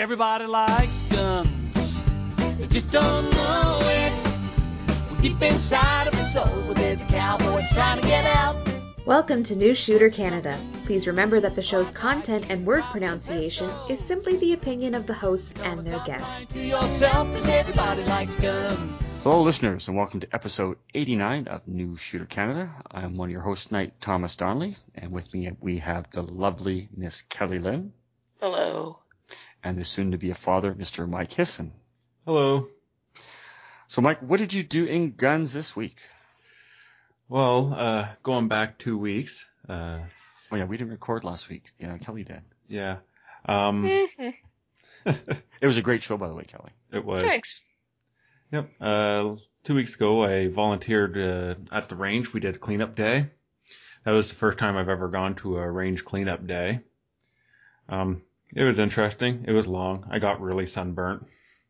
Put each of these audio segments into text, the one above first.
Everybody likes guns. They just don't know it. Deep inside of the soul, but there's a cowboy trying to get out. Welcome to New Shooter Canada. Please remember that the show's content and word pronunciation is simply the opinion of the hosts and their guests. To yourself, 'cause everybody likes guns. Hello, listeners, and welcome to episode 89 of New Shooter Canada. I'm one of your hosts tonight, Thomas Donnelly, and with me we have the lovely Miss Kelly Lynn. Hello. And the soon-to-be a father, Mr. Mike Hisson. Hello. So, Mike, what did you do in guns this week? Well, going back 2 weeks. Oh, yeah, we didn't record last week. Kelly did. Yeah. It was a great show, by the way, Kelly. It was. Thanks. Yep. 2 weeks ago, I volunteered at the range. We did a cleanup day. That was the first time I've ever gone to a range cleanup day. It was interesting. It was long. I got really sunburnt.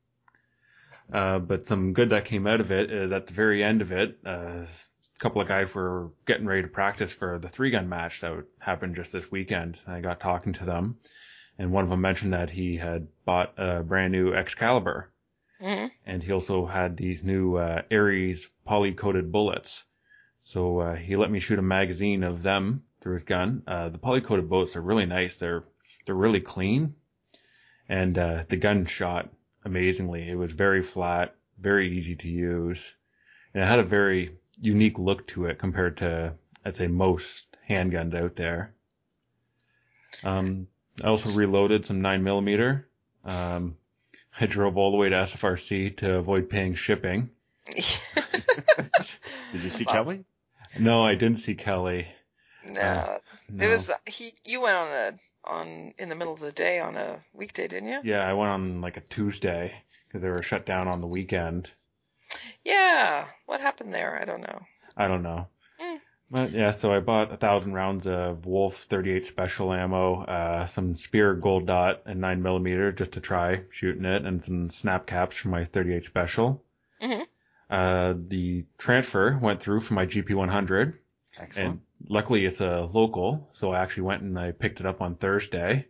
But some good that came out of it is at the very end of it, a couple of guys were getting ready to practice for the 3-gun match that would happen just this weekend. I got talking to them, and one of them mentioned that he had bought a brand new Excalibur. Mm-hmm. And he also had these new Ares poly-coated bullets. So he let me shoot a magazine of them through his gun. The poly-coated bullets are really nice. They're really clean. And the gun shot amazingly. It was very flat, very easy to use. And it had a very unique look to it compared to, I'd say, most handguns out there. I also reloaded some 9mm. I drove all the way to SFRC to avoid paying shipping. Did you see Kelly? No, I didn't see Kelly. No. No. It was you went in the middle of the day on a weekday, didn't you? Yeah, I went on like a Tuesday because they were shut down on the weekend. Yeah. What happened there? I don't know. I don't know. But yeah, so I bought 1,000 rounds of Wolf 38 special ammo, some Spear Gold Dot and 9mm just to try shooting it, and some snap caps for my 38 special. Mm-hmm. The transfer went through for my GP100. Excellent. And luckily it's a local, so I actually went and I picked it up on Thursday.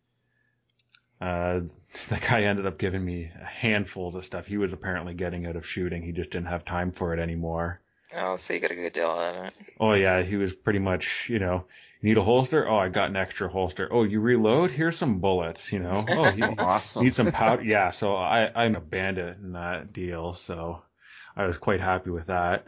The guy ended up giving me a handful of stuff he was apparently getting out of shooting. He just didn't have time for it anymore. Oh, so you got a good deal on it. Oh yeah, he was pretty much, you need a holster? Oh, I got an extra holster. Oh, you reload? Here's some bullets, Oh, you Awesome. need some powder? Yeah, so I'm a bandit in that deal, so I was quite happy with that.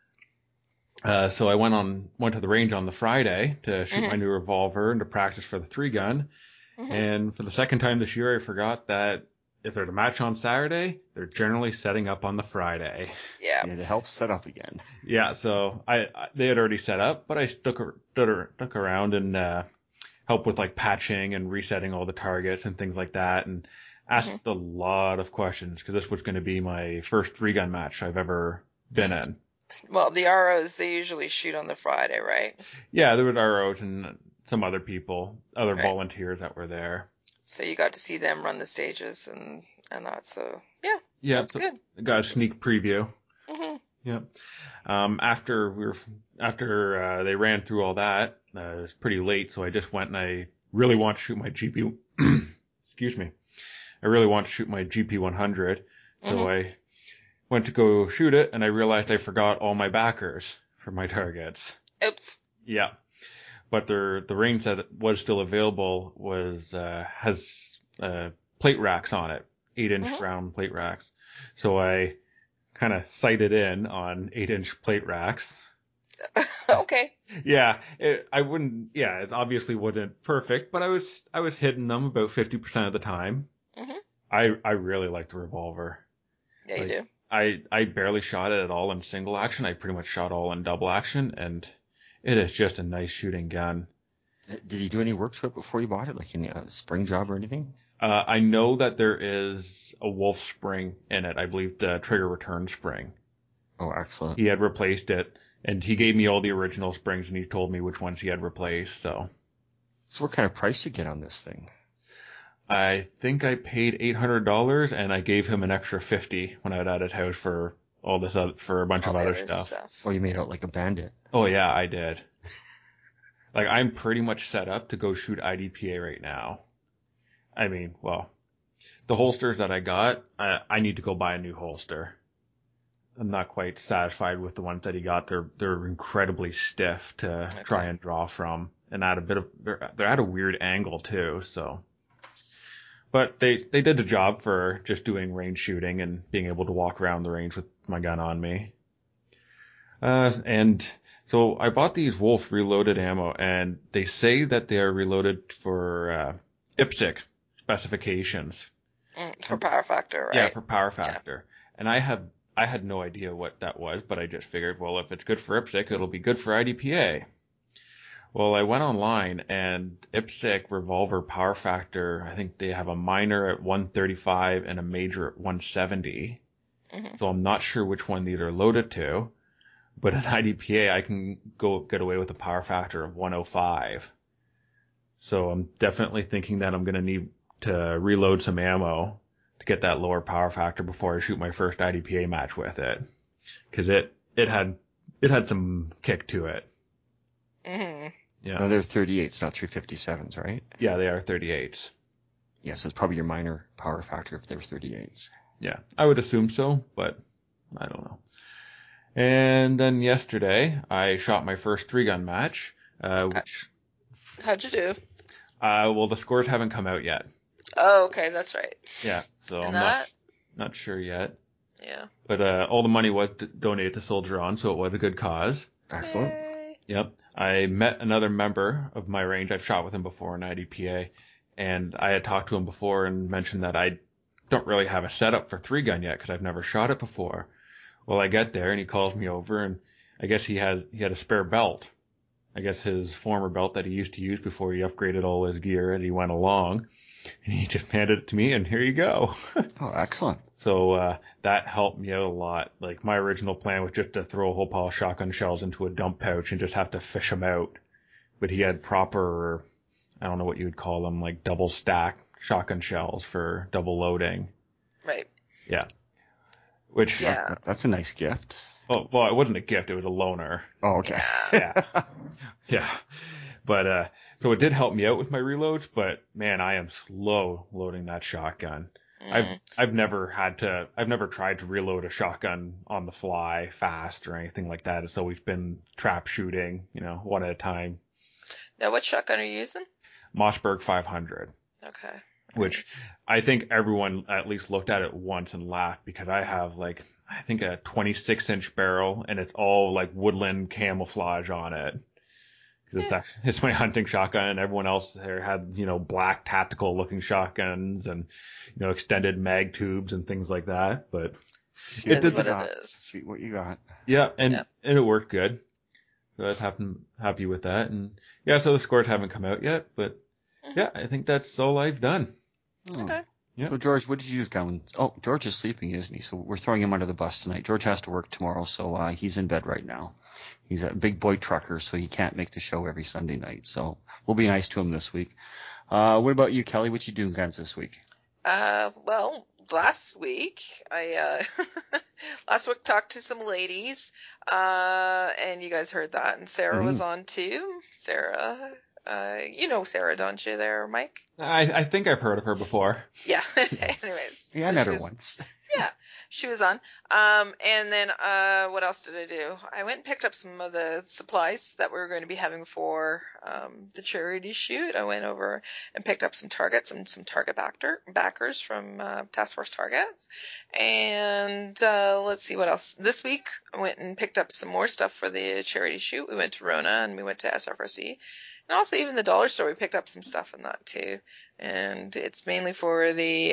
So I went to the range on the Friday to shoot my new revolver and to practice for the 3-gun. Mm-hmm. And for the second time this year, I forgot that if there's a match on Saturday, they're generally setting up on the Friday. Yeah. Yeah, to help set up again. Yeah, so they had already set up, but I stuck around and helped with like patching and resetting all the targets and things like that, and asked a lot of questions because this was going to be my first 3-gun match I've ever been in. Well, the ROs, they usually shoot on the Friday, right? Yeah, there was ROs and some other people, other Right. volunteers that were there. So you got to see them run the stages and that. So Yeah, that's good. I got a sneak preview. Mm-hmm. Yep. After they ran through all that, it was pretty late, so I just went and I really want to shoot my GP. Excuse me. I really want to shoot my GP100, so I went to go shoot it, and I realized I forgot all my backers for my targets. Oops. Yeah. But the range that was still available has plate racks on it, 8-inch round plate racks. So I kind of sighted in on 8-inch plate racks. Okay. Yeah, it obviously wasn't perfect, but I was hitting them about 50% of the time. Mm-hmm. I really like the revolver. Yeah, you do. I barely shot it at all in single action. I pretty much shot all in double action, and it is just a nice shooting gun. Did you do any work to it before you bought it, like any spring job or anything? I know that there is a Wolf spring in it. I believe the trigger return spring. Oh, excellent. He had replaced it, and he gave me all the original springs, and he told me which ones he had replaced. So what kind of price did you get on this thing? I think I paid $800, and I gave him an extra $50 when I was at his house for all this for a bunch of other stuff. Oh, you made out like a bandit. Oh yeah, I did. Like, I'm pretty much set up to go shoot IDPA right now. I mean, well, the holsters that I got, I need to go buy a new holster. I'm not quite satisfied with the ones that he got. They're incredibly stiff to try and draw from, and they're at a weird angle too. So, but they did the job for just doing range shooting and being able to walk around the range with my gun on me. And so I bought these Wolf reloaded ammo, and they say that they are reloaded for IPSC specifications. For power factor, right? Yeah, for power factor. Yeah. And I had no idea what that was, but I just figured, well, if it's good for IPSC, it'll be good for IDPA. Well, I went online, and IPSC revolver power factor, I think they have a minor at 135 and a major at 170. Mm-hmm. So I'm not sure which one these are loaded to, but at IDPA, I can get away with a power factor of 105. So I'm definitely thinking that I'm going to need to reload some ammo to get that lower power factor before I shoot my first IDPA match with it, because it had some kick to it. Mm-hmm. Yeah. No, they're 38s, not 357s, right? Yeah, they are 38s. Yeah, so it's probably your minor power factor if they're 38s. Yeah, I would assume so, but I don't know. And then yesterday, I shot my first 3-gun match, which... How'd you do? Well, the scores haven't come out yet. Oh, okay, that's right. Yeah, so and I'm not sure yet. Yeah. But all the money was donated to Soldier On, so it was a good cause. Excellent. Yay. Yep. I met another member of my range. I've shot with him before in IDPA, and I had talked to him before and mentioned that I don't really have a setup for 3-gun yet because I've never shot it before. Well, I get there and he calls me over, and I guess he had a spare belt. I guess his former belt that he used to use before he upgraded all his gear as he went along. And he just handed it to me, and here you go. Oh, excellent. So that helped me out a lot. Like, my original plan was just to throw a whole pile of shotgun shells into a dump pouch and just have to fish them out. But he had proper, I don't know what you would call them, like double stack shotgun shells for double loading. Right. Yeah. Which... Yeah. That's a nice gift. Oh, well, it wasn't a gift. It was a loaner. Oh, okay. Yeah. Yeah. But, so it did help me out with my reloads, but man, I am slow loading that shotgun. I've never tried to reload a shotgun on the fly fast or anything like that. It's always been trap shooting, one at a time. Now, what shotgun are you using? Mossberg 500. Okay. Which I think everyone at least looked at it once and laughed, because I have I think a 26-inch barrel, and it's all like woodland camouflage on it. Cause it's my hunting shotgun, and everyone else there had, black tactical looking shotguns and, extended mag tubes and things like that. But it did what it is. See what you got. Yeah. And it worked good. So I was happy with that. And yeah, so the scores haven't come out yet, but yeah, I think that's all I've done. Okay. Yeah. So, George, what did you do? Oh, George is sleeping, isn't he? So we're throwing him under the bus tonight. George has to work tomorrow, so he's in bed right now. He's a big boy trucker, so he can't make the show every Sunday night. So we'll be nice to him this week. What about you, Kelly? What you doing, guns, this week? Well, last week I talked to some ladies, and you guys heard that, and Sarah was on too. Sarah. You know Sarah, don't you there, Mike? I think I've heard of her before. Yeah. Anyways. Yeah, I met her once. Yeah, she was on. And then what else did I do? I went and picked up some of the supplies that we were going to be having for the charity shoot. I went over and picked up some targets and some target backers from Task Force Targets. And let's see what else. This week, I went and picked up some more stuff for the charity shoot. We went to Rona and we went to SFRC. And also even the dollar store, we picked up some stuff in that too. And it's mainly for the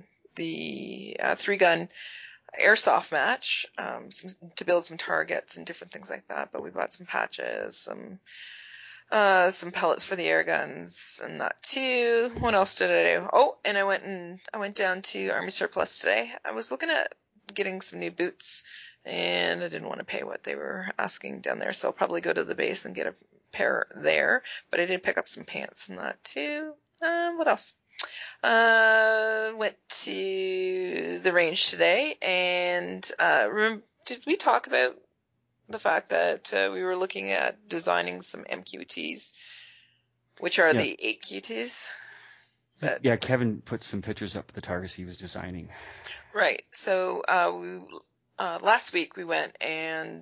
3-gun airsoft match, to build some targets and different things like that. But we bought some patches, some pellets for the air guns and that too. What else did I do? Oh, and I went down to Army Surplus today. I was looking at getting some new boots, and I didn't want to pay what they were asking down there, so I'll probably go to the base and get a pair there. But I did pick up some pants and that too. What else? Went to the range today, and did we talk about the fact that we were looking at designing some MQTs, which are the 8QTs? But Yeah, Kevin put some pictures up of the targets he was designing. right. So last week we went and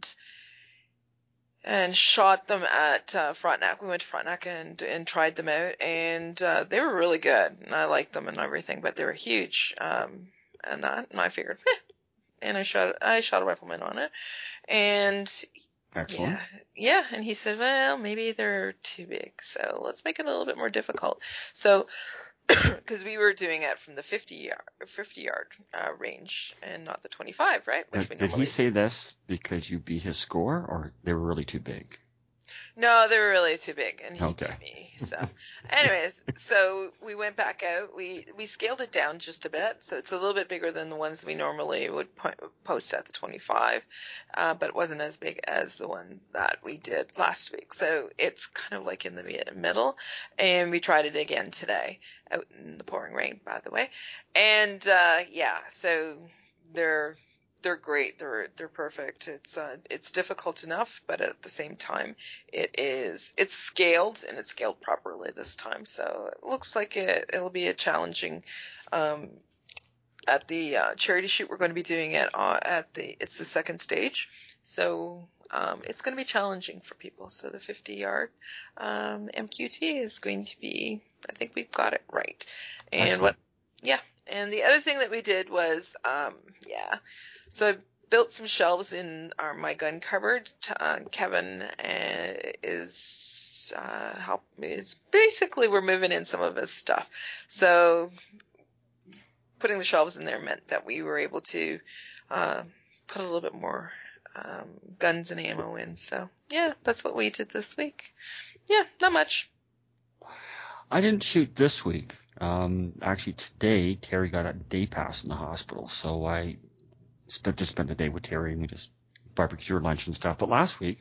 shot them at Frontenac. We went to Frontenac and tried them out, and they were really good, and I liked them and everything, but they were huge, and I figured, and I shot a rifleman on it, and Excellent. yeah, and he said, well, maybe they're too big, so let's make it a little bit more difficult. So, because we were doing it from the 50 yard range and not the 25, right? Did he say this because you beat his score, or they were really too big? No, they were really too big, and he Okay. beat me. So, anyways, so we went back out. We scaled it down just a bit, so it's a little bit bigger than the ones we normally would post at the 25, but it wasn't as big as the one that we did last week. So it's kind of like in the middle, and we tried it again today out in the pouring rain, by the way. And yeah, so they're great. They're perfect. It's difficult enough, but at the same time, it's scaled, and it's scaled properly this time. So it looks like it'll be a challenging. At the charity shoot, we're going to be doing it it's the second stage, so it's going to be challenging for people. So the 50-yard MQT is going to be, I think we've got it right. And Excellent. and the other thing that we did was, so I built some shelves in my gun cupboard. Kevin is basically, we're moving in some of his stuff. So putting the shelves in there meant that we were able to put a little bit more guns and ammo in. So yeah, that's what we did this week. Yeah, not much. I didn't shoot this week. Actually, today, Terry got a day pass in the hospital, so I spent the day with Terry, and we just barbecued lunch and stuff. But last week,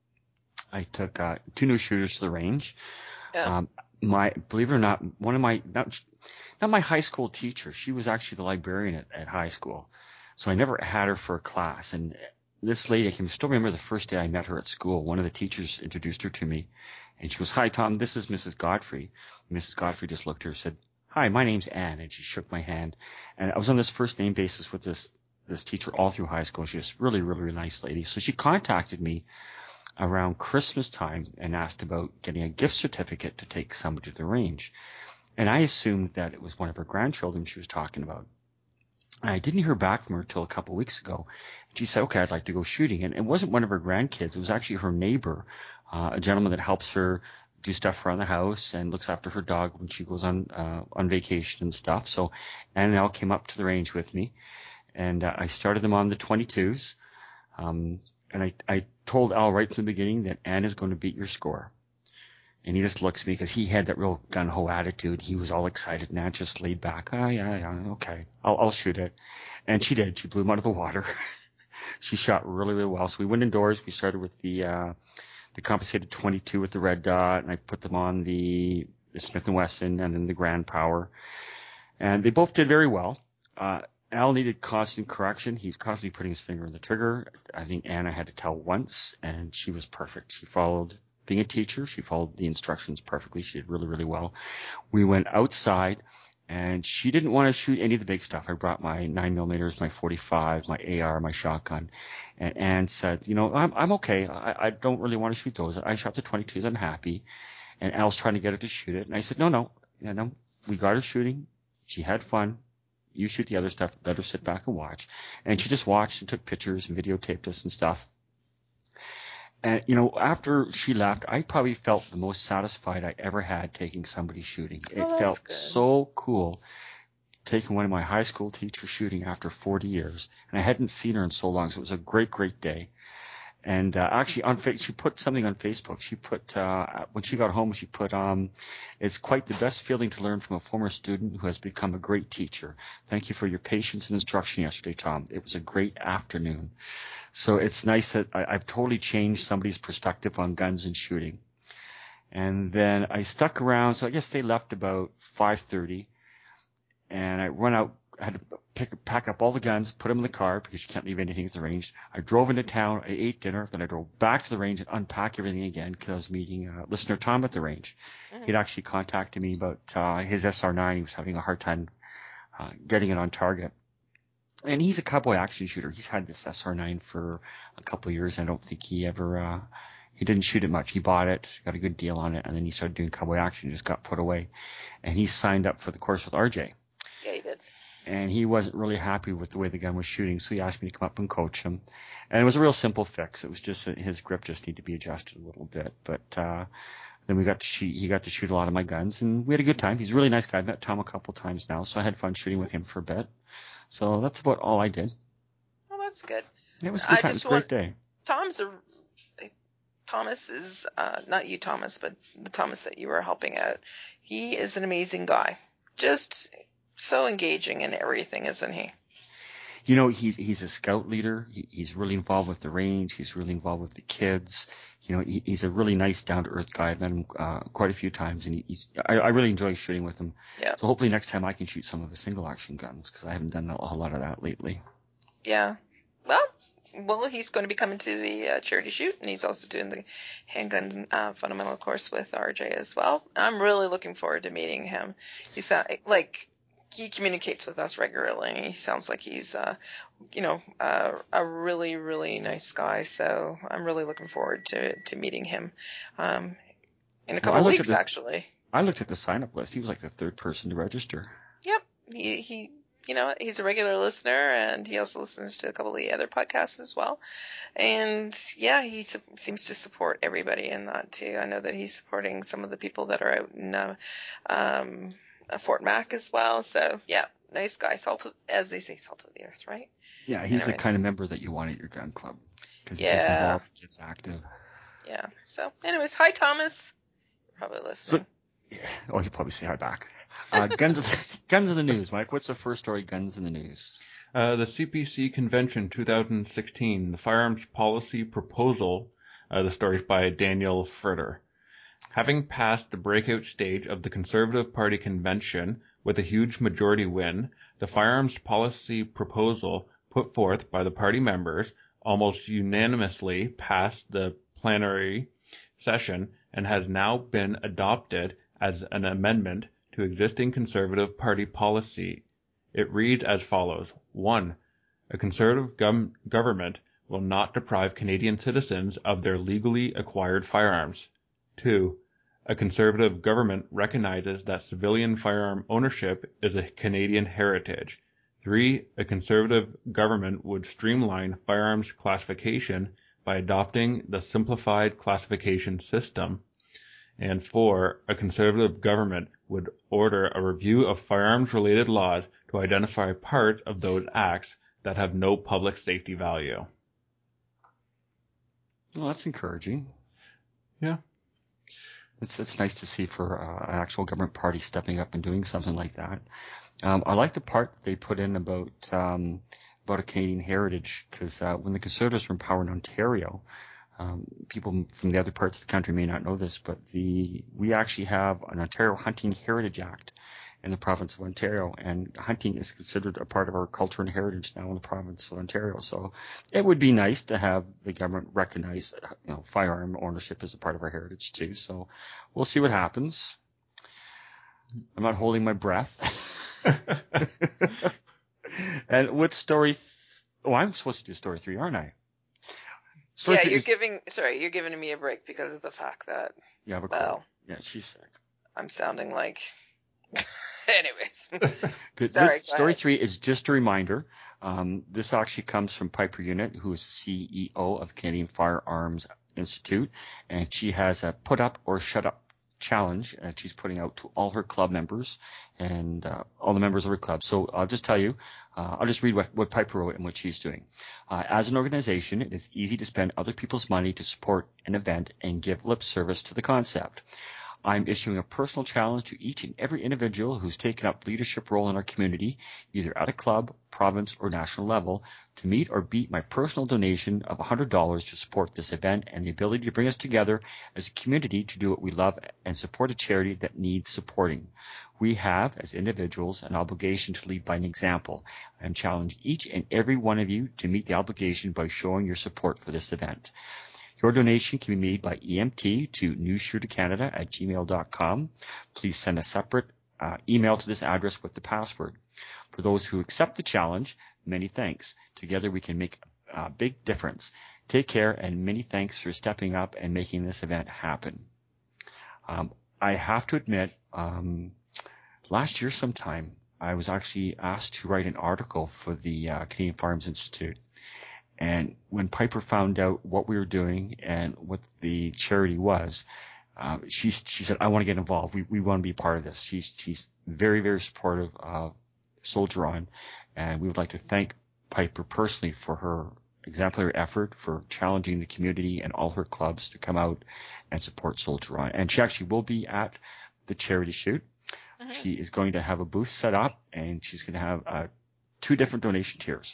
I took 2 new shooters to the range. Yeah. Believe it or not, one of my, not my high school teacher, she was actually the librarian at high school. So I never had her for a class. And this lady, I can still remember the first day I met her at school. One of the teachers introduced her to me, and she goes, "Hi, Tom, this is Mrs. Godfrey." And Mrs. Godfrey just looked at her and said, "Hi, my name's Anne." And she shook my hand. And I was on this first name basis with this teacher all through high school. She was really, really, really nice lady. So she contacted me around Christmas time and asked about getting a gift certificate to take somebody to the range. And I assumed that it was one of her grandchildren she was talking about. And I didn't hear back from her till a couple of weeks ago. She said, "Okay, I'd like to go shooting." And it wasn't one of her grandkids. It was actually her neighbor, a gentleman that helps her do stuff around the house and looks after her dog when she goes on vacation and stuff. So Ann and Al came up to the range with me, and I started them on the 22s. And I told Al right from the beginning that Ann is going to beat your score. And he just looks at me because he had that real gung-ho attitude. He was all excited, and Ann just laid back. "Oh, yeah, okay. I'll shoot it." And she did. She blew him out of the water. She shot really, really well. So we went indoors. We started with the compensated 22 with the red dot, and I put them on the Smith & Wesson and then the Grand Power. And they both did very well. Al needed constant correction. He was constantly putting his finger on the trigger. I think Anna had to tell once, and she was perfect. She followed, being a teacher, she followed the instructions perfectly. She did really, really well. We went outside, and she didn't want to shoot any of the big stuff. I brought my 9mm, my 45, my AR, my shotgun. And Ann said, I'm okay. I don't really want to shoot those. I shot the 22s. I'm happy. And Al's trying to get her to shoot it. And I said, no. We got her shooting. She had fun. You shoot the other stuff. Let her sit back and watch. And she just watched and took pictures and videotaped us and stuff. And, after she left, I probably felt the most satisfied I ever had taking somebody shooting. It felt good. so cool taking one of my high school teachers shooting after 40 years. And I hadn't seen her in so long, so it was a great, great day. And actually, she put something on Facebook. She put, when she got home, she put, "It's quite the best feeling to learn from a former student who has become a great teacher. Thank you for your patience and instruction yesterday, Tom. It was a great afternoon." So it's nice that I've totally changed somebody's perspective on guns and shooting. And then I stuck around. So I guess they left about 5:30. And I went out. I had to pack up all the guns, put them in the car because you can't leave anything at the range. I drove into town. I ate dinner. Then I drove back to the range and unpacked everything again because I was meeting listener Tom at the range. He'd actually contacted me about his SR9. He was having a hard time getting it on target. And he's a cowboy action shooter. He's had this SR9 for a couple of years. I don't think he ever he didn't shoot it much. He bought it, got a good deal on it, and then he started doing cowboy action, just got put away. And he signed up for the course with RJ. Yeah, he did. And he wasn't really happy with the way the gun was shooting, so he asked me to come up and coach him. And it was a real simple fix. It was just that his grip just needed to be adjusted a little bit. But then he got to shoot a lot of my guns, and we had a good time. He's a really nice guy. I've met Tom a couple times now, so I had fun shooting with him for a bit. So that's about all I did. Well, that's good. It was a good time. It was a great day. Thomas is, not you, Thomas, but the Thomas that you were helping out. He is an amazing guy. Just so engaging in everything, isn't he? You know, he's a scout leader. He's really involved with the range. He's really involved with the kids. You know, he's a really nice, down-to-earth guy. I've met him quite a few times, and I really enjoy shooting with him. Yeah. So hopefully next time I can shoot some of his single-action guns, because I haven't done a whole lot of that lately. Yeah. Well, he's going to be coming to the charity shoot, and he's also doing the handgun fundamental course with RJ as well. I'm really looking forward to meeting him. He communicates with us regularly, and he sounds like he's, a really, really nice guy. So I'm really looking forward to meeting him in a couple of weeks, actually. I looked at the sign-up list. He was like the third person to register. Yep. He's a regular listener, and he also listens to a couple of the other podcasts as well. And yeah, he seems to support everybody in that too. I know that he's supporting some of the people that are out in Fort Mac as well. So yeah, nice guy. As they say, salt of the earth, right? Yeah, he's the kind of member that you want at your gun club, because he gets involved, he gets active. Yeah. So anyways, hi Thomas. You're probably listening. He'll probably say hi back. Guns in the news, Mike. What's the first story? Guns in the news. The CPC Convention 2016, the Firearms Policy Proposal. The story's by Daniel Fritter. Having passed the breakout stage of the Conservative Party convention with a huge majority win, the Firearms Policy Proposal put forth by the party members almost unanimously passed the plenary session and has now been adopted as an amendment to existing Conservative Party policy. It reads as follows. 1. A Conservative government will not deprive Canadian citizens of their legally acquired firearms. 2. A Conservative government recognizes that civilian firearm ownership is a Canadian heritage. 3. A Conservative government would streamline firearms classification by adopting the simplified classification system. And 4. A Conservative government would order a review of firearms-related laws to identify parts of those acts that have no public safety value. Well, that's encouraging. Yeah. It's nice to see for an actual government party stepping up and doing something like that. I like the part that they put in about a Canadian heritage, because when the Conservatives were in power in Ontario, people from the other parts of the country may not know this, but we actually have an Ontario Hunting Heritage Act in the province of Ontario, and hunting is considered a part of our culture and heritage now in the province of Ontario. So it would be nice to have the government recognize, firearm ownership as a part of our heritage too. So we'll see what happens. I'm not holding my breath. And what story? I'm supposed to do story 3, aren't I? You're giving me a break because of the fact that. Yeah, but well, yeah, she's sick. I'm sounding like. Anyways. Good. This story 3 is just a reminder. This actually comes from Piper Unit, who is the CEO of Canadian Firearms Institute, and she has a put up or shut up challenge that she's putting out to all her club members and all the members of her club. So I'll just tell you, I'll just read what Piper wrote and what she's doing. As an organization, it is easy to spend other people's money to support an event and give lip service to the concept. I'm issuing a personal challenge to each and every individual who's taken up leadership role in our community, either at a club, province, or national level, to meet or beat my personal donation of $100 to support this event and the ability to bring us together as a community to do what we love and support a charity that needs supporting. We have, as individuals, an obligation to lead by an example. I challenge each and every one of you to meet the obligation by showing your support for this event. Your donation can be made by EMT to newsshootercanada@gmail.com. Please send a separate email to this address with the password. For those who accept the challenge, many thanks. Together we can make a big difference. Take care, and many thanks for stepping up and making this event happen. I have to admit, last year sometime, I was actually asked to write an article for the Canadian Farms Institute. And when Piper found out what we were doing and what the charity was, she said, I want to get involved. We want to be part of this. She's very, very supportive of Soldier On, and we would like to thank Piper personally for her exemplary effort for challenging the community and all her clubs to come out and support Soldier On. And she actually will be at the charity shoot. Mm-hmm. She is going to have a booth set up, and she's going to have 2 different donation tiers.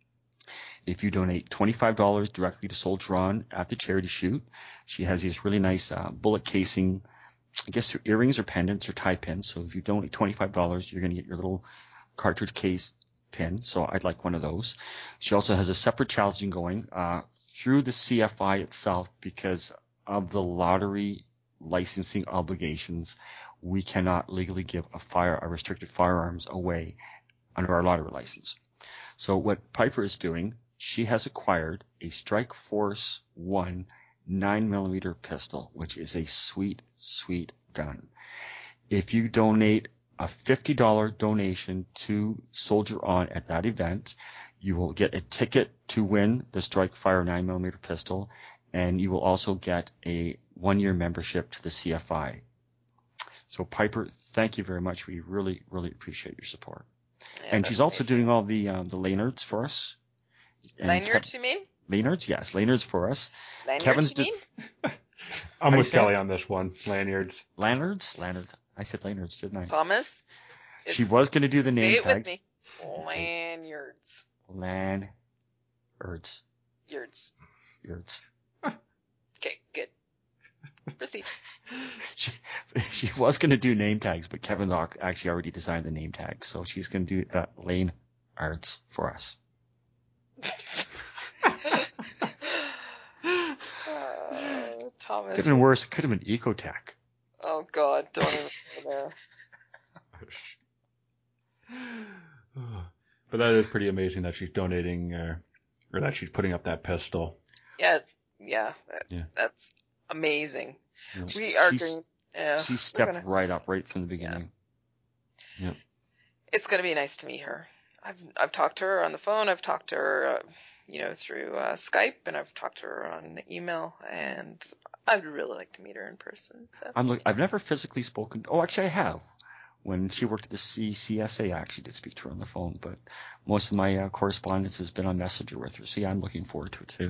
If you donate $25 directly to Soldier On at the charity shoot, she has these really nice bullet casing, I guess they're earrings or pendants or tie pins. So if you donate $25, you're going to get your little cartridge case pin. So I'd like one of those. She also has a separate challenging going through the CFI itself because of the lottery licensing obligations. We cannot legally give a restricted firearms away under our lottery license. So what Piper is doing, she has acquired a Strike Force 1 9mm pistol, which is a sweet, sweet gun. If you donate a $50 donation to Soldier On at that event, you will get a ticket to win the Strike Fire 9mm pistol, and you will also get a 1-year membership to the CFI. So Piper, thank you very much. We really, really appreciate your support. Yeah, and she's also doing all the lanyards for us. Lanyards, you mean? Lanyards, yes. Lanyards for us. Lanyards, you mean? I'm with Kelly on this one. Lanyards. Lanyards? I said lanyards, didn't I? Thomas? She was going to do the name tags. Say it with me. Lanyards. Lanyards. Yards. Okay, good. Proceed. She was going to do name tags, but Kevin Locke actually already designed the name tags, so she's going to do the lanyards for us. Thomas. Could have been worse. It could have been Ecotech. Oh God, don't even go there. But that is pretty amazing that she's donating, or that she's putting up that pistol. Yeah. That's amazing. Yeah. We are going. Yeah, she stepped right up right from the beginning. Yeah. It's going to be nice to meet her. I've talked to her on the phone. I've talked to her, through Skype, and I've talked to her on email, and I'd really like to meet her in person. So I've never physically spoken. Oh, actually, I have. When she worked at the CCSA, I actually did speak to her on the phone, but most of my correspondence has been on Messenger with her. So yeah, I'm looking forward to it too.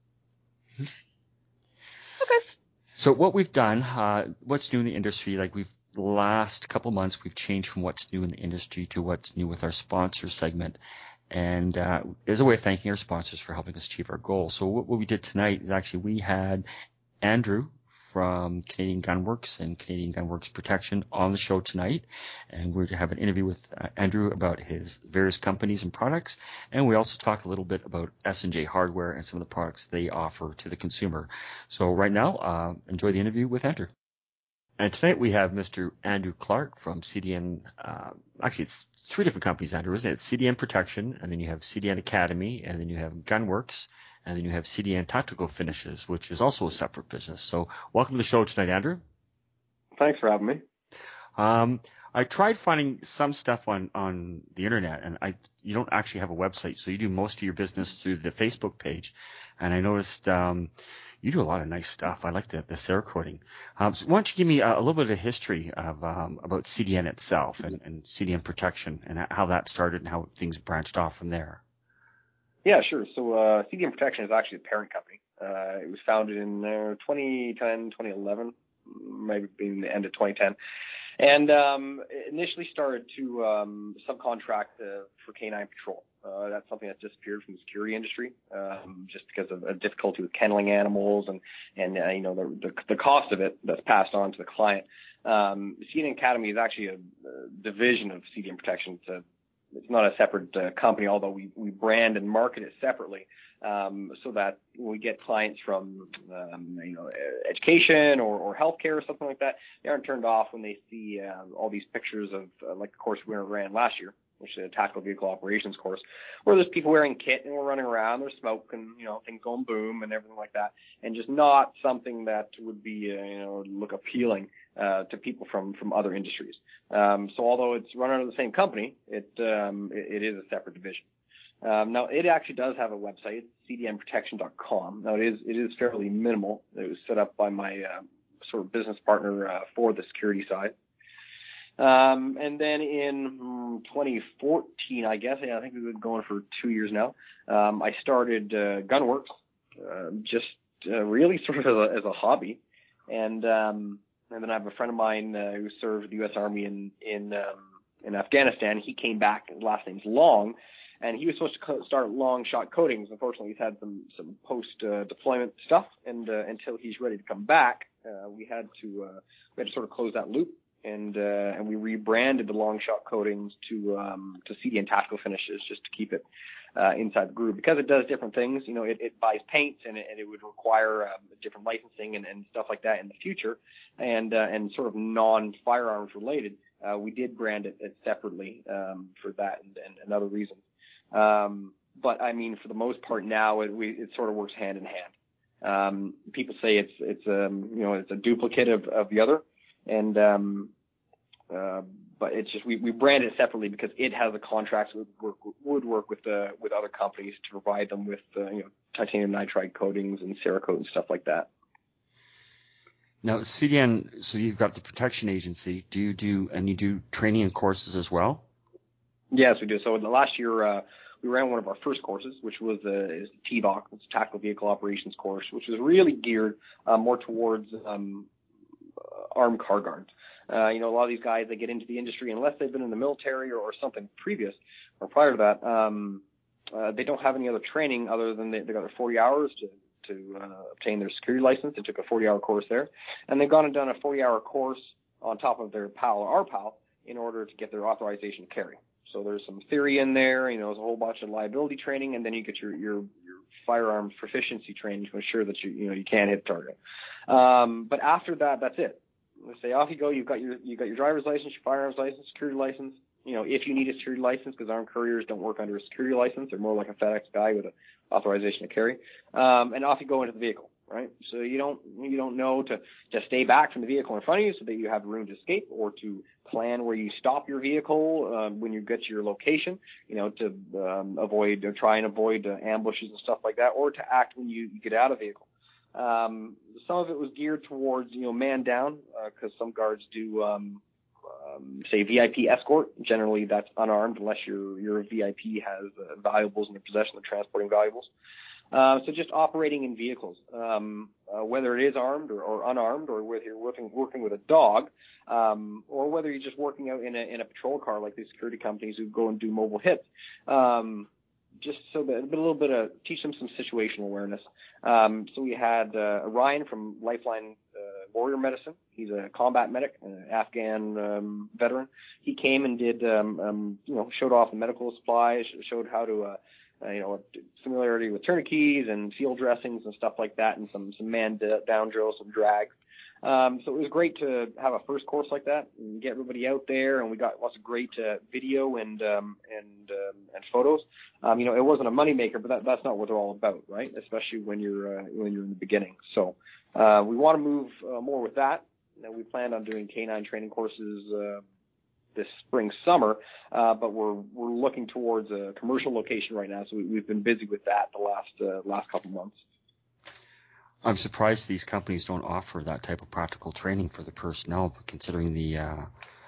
Okay. So what we've done, what's new in the industry, the last couple months, we've changed from what's new in the industry to what's new with our sponsor segment. And as a way of thanking our sponsors for helping us achieve our goals. So what we did tonight is actually we had Andrew from Canadian Gunworks and Canadian Gunworks Protection on the show tonight. And we're going to have an interview with Andrew about his various companies and products. And we also talk a little bit about S&J Hardware and some of the products they offer to the consumer. So right now, enjoy the interview with Andrew. And tonight we have Mr. Andrew Clark from CDN. Actually, it's 3 different companies, Andrew, isn't it? It's CDN Protection, and then you have CDN Academy, and then you have Gunworks, and then you have CDN Tactical Finishes, which is also a separate business. So welcome to the show tonight, Andrew. Thanks for having me. I tried finding some stuff on the internet, and you don't actually have a website, so you do most of your business through the Facebook page. And I noticed you do a lot of nice stuff. I like the Cerakoting. So why don't you give me a little bit of history of about CDN itself and CDN Protection and how that started and how things branched off from there? Yeah, sure. So CDN Protection is actually a parent company. It was founded in 2010, 2011, maybe being the end of 2010. And initially started to subcontract for canine patrol. That's something that's disappeared from the security industry just because of a difficulty with kenneling animals and the cost of it that's passed on to the client. CDN Academy is actually a division of CDN Protection. It's it's not a separate company, although we brand and market it separately, so that when we get clients from education or healthcare or something like that, they aren't turned off when they see all these pictures of like the course we ran last year, which is a tactical vehicle operations course, where there's people wearing kit and we're running around, there's smoke and things going boom and everything like that, and just not something that would be look appealing to people from other industries. So although it's run under the same company, it is a separate division. Now it actually does have a website, cdmprotection.com. Now it is fairly minimal. It was set up by my sort of business partner for the security side. And then in 2014, I guess, I think we've been going for 2 years now, I started Gunworks, just really sort of as a hobby. And then I have a friend of mine who served the U.S. Army in Afghanistan. He came back, his last name's Long, and he was supposed to start Long Shot Coatings. Unfortunately, he's had some post deployment stuff, and until he's ready to come back, we had to sort of close that loop. And we rebranded the Long Shot Coatings to CDN Tactical Finishes, just to keep it inside the group, because it does different things. It buys paints, and it would require different licensing and stuff like that in the future, and sort of non-firearms related. We did brand it separately for that and other reasons. But I mean, for the most part now, it sort of works hand in hand. People say it's a duplicate of the other. And, but it's just, we brand it separately because it has the contracts would work with other companies to provide them with, titanium nitride coatings and Cerakote and stuff like that. Now, CDN, so you've got the protection agency. Do you do training and courses as well? Yes, we do. So in the last year, we ran one of our first courses, which was the TVOC, it's Tactical Vehicle Operations course, which was really geared more towards armed car guards. A lot of these guys, they get into the industry unless they've been in the military or something previous or prior to that. They don't have any other training other than they got their 40 hours to obtain their security license. They took a 40-hour course there, and they've gone and done a 40-hour course on top of their PAL or RPAL in order to get their authorization to carry. So there's some theory in there, there's a whole bunch of liability training, and then you get your firearms proficiency training to ensure that you can hit target. But after that, that's it. Let's say off you go. You've got your driver's license, your firearms license, security license. If you need a security license, because armed couriers don't work under a security license, they're more like a FedEx guy with an authorization to carry. And off you go into the vehicle, right? So you don't know to stay back from the vehicle in front of you so that you have room to escape, or to plan where you stop your vehicle when you get to your location, to avoid or try and avoid ambushes and stuff like that, or to act when you get out of the vehicle. Some of it was geared towards, man down, because some guards do, say VIP escort. Generally that's unarmed unless your VIP has valuables in their possession, they're transporting valuables. So just operating in vehicles, whether it is armed or unarmed, or whether you're working with a dog, or whether you're just working out in a patrol car like these security companies who go and do mobile hits. Just so that a little bit of teach them some situational awareness. So we had Ryan from Lifeline Warrior Medicine. He's a combat medic, an Afghan veteran. He came and did, showed off the medical supplies, showed how to, familiarity with tourniquets and field dressings and stuff like that, and some man down drills, some drags. So it was great to have a first course like that and get everybody out there, and we got lots of great video and photos. It wasn't a moneymaker, but that's not what they're all about, right? Especially when you're in the beginning. So we want to move more with that. We plan on doing K9 training courses this spring, summer, but we're looking towards a commercial location right now. So we've been busy with that the last couple months. I'm surprised these companies don't offer that type of practical training for the personnel, considering the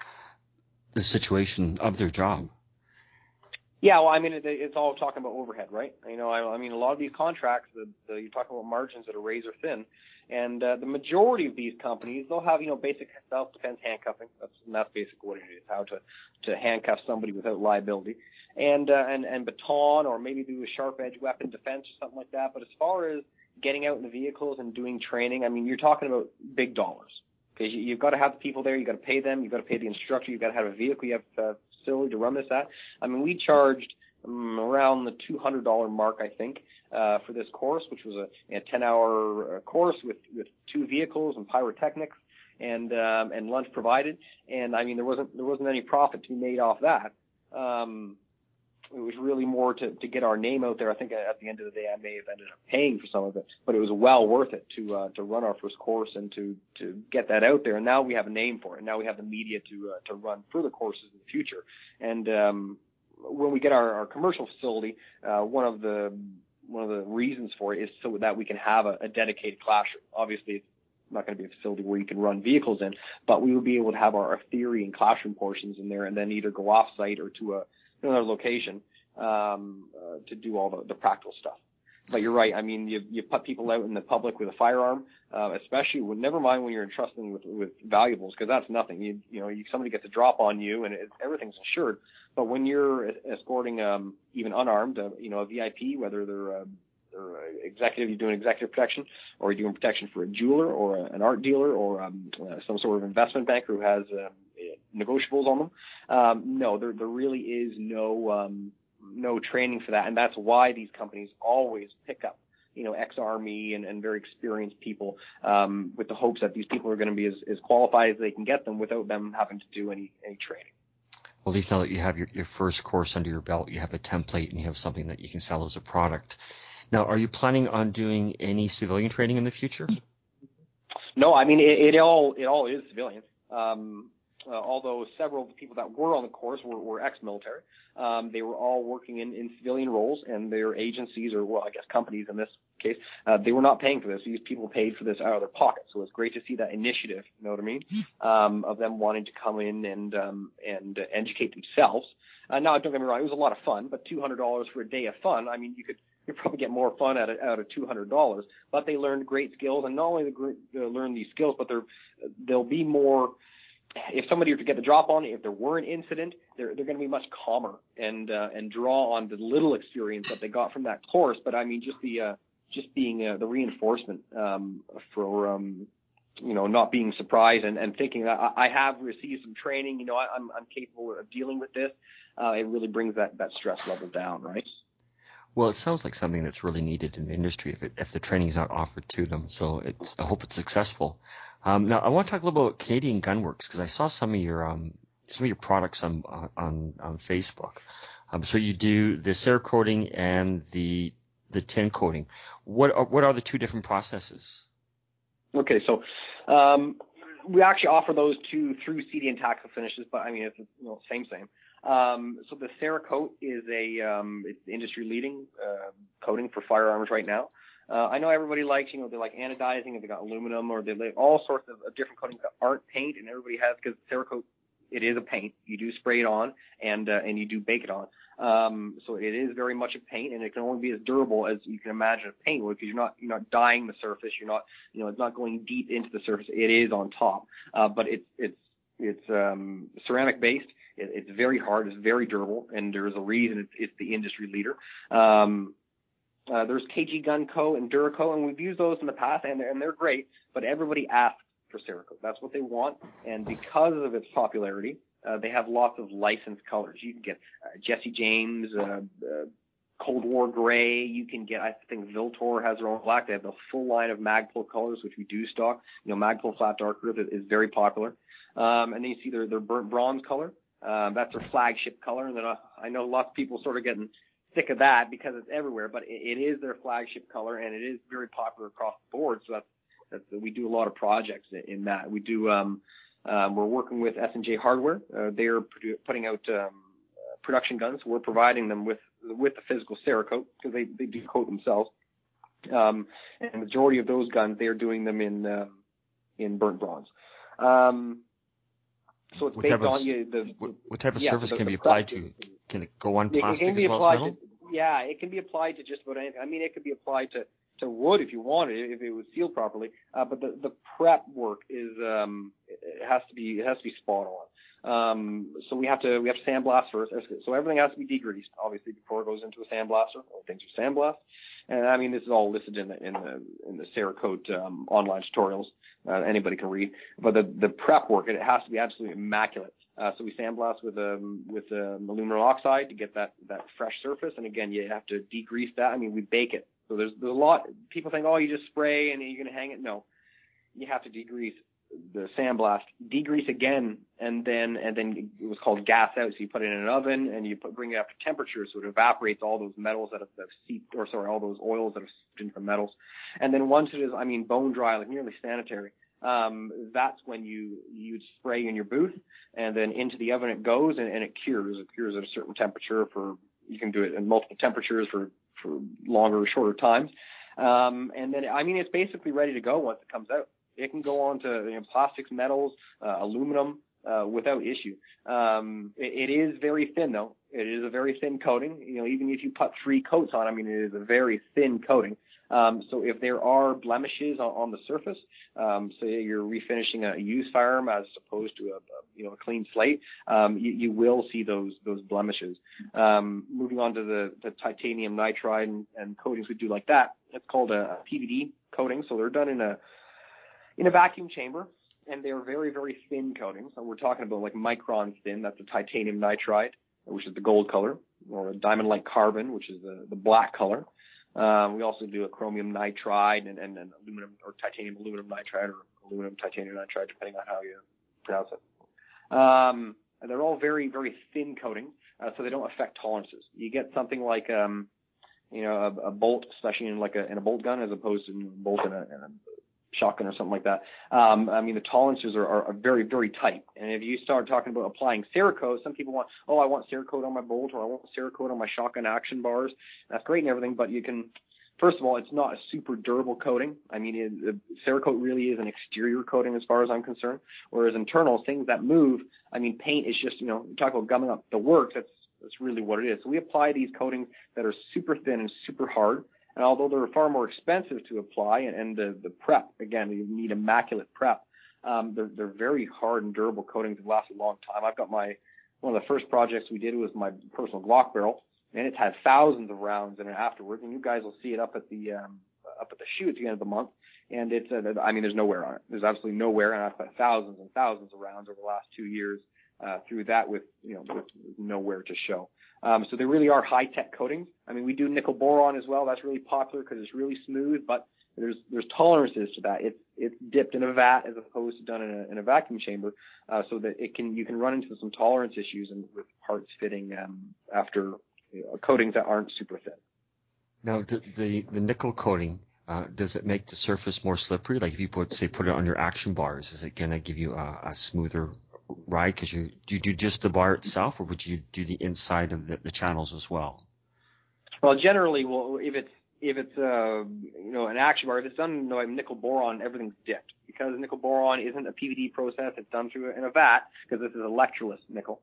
situation of their job. Yeah, well, I mean, it's all talking about overhead, right? A lot of these contracts, you're talking about margins that are razor thin, and the majority of these companies, they'll have, basic self-defense handcuffing. That's basically what it is, how to handcuff somebody without liability, and baton, or maybe do a sharp edge weapon defense or something like that. But as far as getting out in the vehicles and doing training, you're talking about big dollars. because you've got to have the people there. You've got to pay them. You've got to pay the instructor. You've got to have a vehicle. You have a facility to run this at. I mean, we charged around the $200 mark, I think, for this course, which was a 10-hour course with 2 vehicles and pyrotechnics and lunch provided. And I mean, there wasn't any profit to be made off that. It was really more to get our name out there. I think at the end of the day, I may have ended up paying for some of it, but it was well worth it to run our first course and to get that out there. And now we have a name for it. Now we have the media to run further courses in the future. And when we get our commercial facility, one of the reasons for it is so that we can have a dedicated classroom. Obviously, it's not going to be a facility where you can run vehicles in, but we will be able to have our theory and classroom portions in there, and then either go off site or to another location to do all the practical stuff. But you're right. I mean, you put people out in the public with a firearm, especially never mind when you're entrusting with valuables, because that's nothing. Somebody gets a drop on you and everything's insured. But when you're escorting even unarmed, a VIP, whether they're executive, you're doing executive protection, or you're doing protection for a jeweler or an art dealer or some sort of investment banker who has negotiables on them. No, there really is no training for that, and that's why these companies always pick up ex-army and very experienced people with the hopes that these people are going to be as qualified as they can get them without them having to do any training. Well, at least now that you have your first course under your belt, you have a template and you have something that you can sell as a product. Now, are you planning on doing any civilian training in the future? No, I mean, it all is civilian. Although several of the people that were on the course were ex-military. They were all working in civilian roles, and their agencies, or well, I guess companies in this case, they were not paying for this. These people paid for this out of their pocket. So it's great to see that initiative, you know what I mean, of them wanting to come in and educate themselves. Now, don't get me wrong, it was a lot of fun, but $200 for a day of fun, I mean, you probably get more fun out of $200, but they learned great skills, and not only they learn these skills, but they'll be more. If somebody were to get the drop on, if there were an incident, they're going to be much calmer and draw on the little experience that they got from that course. But I mean, just being the reinforcement for not being surprised and thinking that I have received some training. I'm capable of dealing with this. It really brings that stress level down, right? Well, it sounds like something that's really needed in the industry if the training is not offered to them. So I hope it's successful. Now, I want to talk a little about Canadian Gunworks, because I saw some of your products on Facebook. So you do the Cerakoting and the tin coating. What are the two different processes? Okay, so we actually offer those two through CD and Tactical Finishes, but I mean it's same. So the Cerakote is it's industry leading coating for firearms right now. I know everybody likes, they like anodizing, or they got aluminum, or they like all sorts of different coatings that aren't paint, and everybody has, because Cerakote, it is a paint. You do spray it on, and you do bake it on. So it is very much a paint, and it can only be as durable as you can imagine a paint would, because you're not dyeing the surface. You're not, it's not going deep into the surface. It is on top, but it's ceramic based. It's very hard. It's very durable, and there's a reason it's the industry leader. There's KG Gun Co. and Duraco, and we've used those in the past, and they're great, but everybody asks for Cerakote. That's what they want, and because of its popularity, they have lots of licensed colors. You can get Jesse James, Cold War Gray. You can get, I think Viltor has their own black. They have the full line of Magpul colors, which we do stock. Magpul Flat Dark Earth is very popular. And then you see their burnt bronze color. That's their flagship color. And then I know lots of people sort of getting sick of that because it's everywhere, but it is their flagship color, and it is very popular across the board. So that's we do a lot of projects in that. We do. We're working with S&J Hardware. They're putting out production guns. We're providing them with the physical Cerakote, because they do coat themselves. And the majority of those guns, they're doing them in burnt bronze. So it's based on what type of surface can be applied to? Can it go on plastic as well as metal? Yeah, it can be applied to just about anything. I mean, it could be applied to wood if you want it, if it was sealed properly. But the prep work is it has to be spot on. So we have to sandblast first. So everything has to be degreased, obviously, before it goes into a sandblaster. All things are sandblast. And I mean, this is all listed in the Cerakote online tutorials. Anybody can read. But the prep work, it has to be absolutely immaculate. So we sandblast with aluminum oxide to get that fresh surface. And again, you have to degrease that. I mean, we bake it. So there's a lot. People think, oh, you just spray and you're going to hang it. No, you have to degrease the sandblast, degrease again, and then it was called gas out. So you put it in an oven and you bring it up to temperature, so it evaporates all those metals that have seeped, all those oils that have seeped into the metals. And then once it is, I mean, bone dry, like nearly sanitary, that's when you'd spray in your booth, and then into the oven it goes, and it cures. It cures at a certain temperature you can do it in multiple temperatures for longer or shorter times. And then, I mean, it's basically ready to go once it comes out. It can go on to plastics, metals, aluminum, without issue. It is very thin though. It is a very thin coating. Even if you put 3 coats on, I mean, it is a very thin coating. So if there are blemishes on the surface, so you're refinishing a used firearm as opposed to a clean slate, you will see those blemishes. Moving on to the titanium nitride and coatings we do like that, it's called a PVD coating. So they're done in a vacuum chamber, and they're very, very thin coatings. So we're talking about like micron thin. That's a titanium nitride, which is the gold color, or a diamond-like carbon, which is the black color. We also do a chromium nitride and aluminum or titanium aluminum nitride, or aluminum titanium nitride, depending on how you pronounce it. And they're all very, very thin coatings, so they don't affect tolerances. You get something like a bolt, especially in a bolt gun, as opposed to a bolt in a shotgun or something like that. I mean, the tolerances are very, very tight. And if you start talking about applying Cerakote, some people want, I want Cerakote on my bolt, or I want Cerakote on my shotgun action bars. That's great and everything, but you can, first of all, it's not a super durable coating. I mean, Cerakote really is an exterior coating as far as I'm concerned, whereas internal, things that move, I mean, paint is just, talk about gumming up the works, that's really what it is. So we apply these coatings that are super thin and super hard. And although they're far more expensive to apply, and the prep, again, you need immaculate prep, they're very hard and durable coatings that last a long time. I've got one of the first projects we did was my personal Glock barrel, and it's had thousands of rounds in it afterwards, and you guys will see it up at the shoot at the end of the month. And it's, I mean, there's no wear on it. There's absolutely no wear, and I've put thousands and thousands of rounds over the last 2 years through that with no wear to show. So they really are high-tech coatings. I mean, we do nickel boron as well. That's really popular because it's really smooth, but there's tolerances to that. It's dipped in a vat as opposed to done in a vacuum chamber, so that you can run into some tolerance issues and with parts fitting after coatings that aren't super thin. Now, the nickel coating, does it make the surface more slippery? Like if you put it on your action bars, is it going to give you a smoother ride? Because do you do just the bar itself, or would you do the inside of the channels as well? Well, generally, if it's an action bar, if it's done nickel boron, everything's dipped, because nickel boron isn't a PVD process. It's done through in a vat, because this is electroless nickel.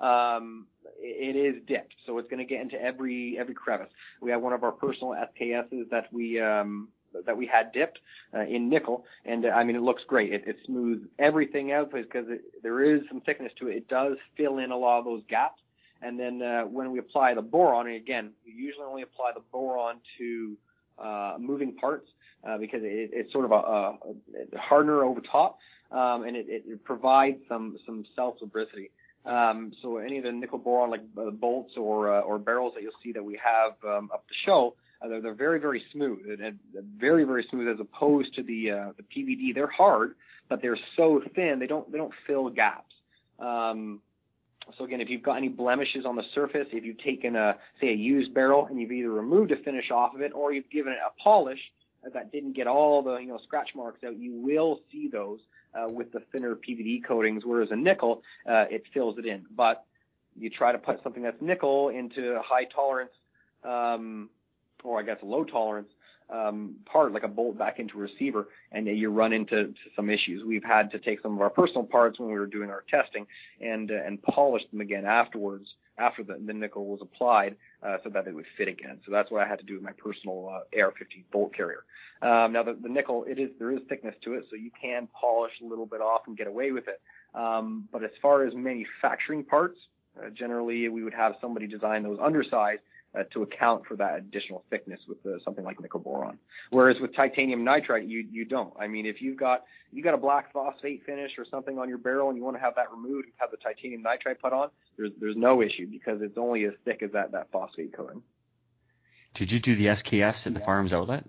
It is dipped, so it's going to get into every crevice. We have one of our personal SKSs that we had dipped in nickel, and I mean, it looks great. It smooths everything out because there is some thickness to it. It does fill in a lot of those gaps. And then when we apply the boron, and again, we usually only apply the boron to moving parts because it's sort of a hardener over top, and it provides some self-lubricity. So any of the nickel boron, like bolts or barrels that you'll see that we have up the show, they're very, very smooth, and very, very smooth as opposed to the PVD. They're hard, but they're so thin they don't fill gaps. So again, if you've got any blemishes on the surface, if you've taken a used barrel and you've either removed a finish off of it, or you've given it a polish that didn't get all the scratch marks out, you will see those with the thinner PVD coatings. Whereas a nickel, it fills it in. But you try to put something that's nickel into a high tolerance, or I guess low tolerance part, like a bolt back into a receiver, and you run into some issues. We've had to take some of our personal parts when we were doing our testing and polish them again afterwards, after the nickel was applied, so that it would fit again. So that's what I had to do with my personal AR-15 bolt carrier. Now the nickel, there is thickness to it, so you can polish a little bit off and get away with it. But as far as manufacturing parts, generally we would have somebody design those undersized to account for that additional thickness with something like nickel boron. Whereas with titanium nitride, you don't. I mean, if you got a black phosphate finish or something on your barrel and you want to have that removed and have the titanium nitride put on, there's no issue because it's only as thick as that phosphate coating. Did you do the SKS at the firearms outlet?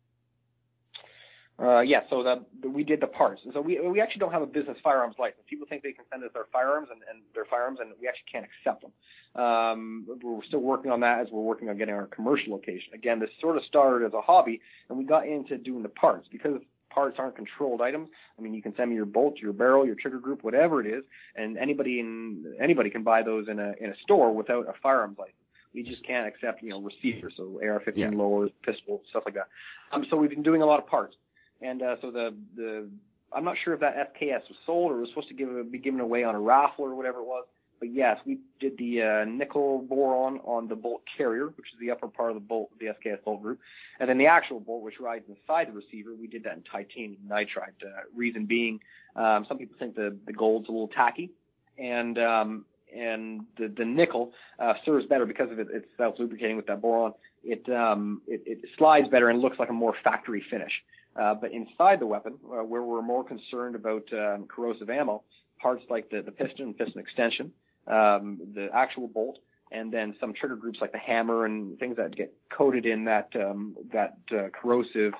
Yeah, so we did the parts. So we actually don't have a business firearms license. People think they can send us their firearms and we actually can't accept them. We're still working on that as we're working on getting our commercial location. Again, this sort of started as a hobby, and we got into doing the parts because parts aren't controlled items. I mean, you can send me your bolt, your barrel, your trigger group, whatever it is, and anybody can buy those in a store without a firearms license. We just can't accept, receivers, so AR-15 lowers, pistols, stuff like that. So we've been doing a lot of parts. And so I'm not sure if that SKS was sold or was supposed to be given away on a raffle or whatever it was. But yes, we did the nickel boron on the bolt carrier, which is the upper part of the bolt, the SKS bolt group. And then the actual bolt, which rides inside the receiver, we did that in titanium nitride. Reason being, some people think the gold's a little tacky. And the nickel serves better because of it's self-lubricating with that boron. It slides better and looks like a more factory finish. But inside the weapon, where we're more concerned about corrosive ammo, parts like the piston extension, the actual bolt, and then some trigger groups like the hammer and things that get coated in that corrosive,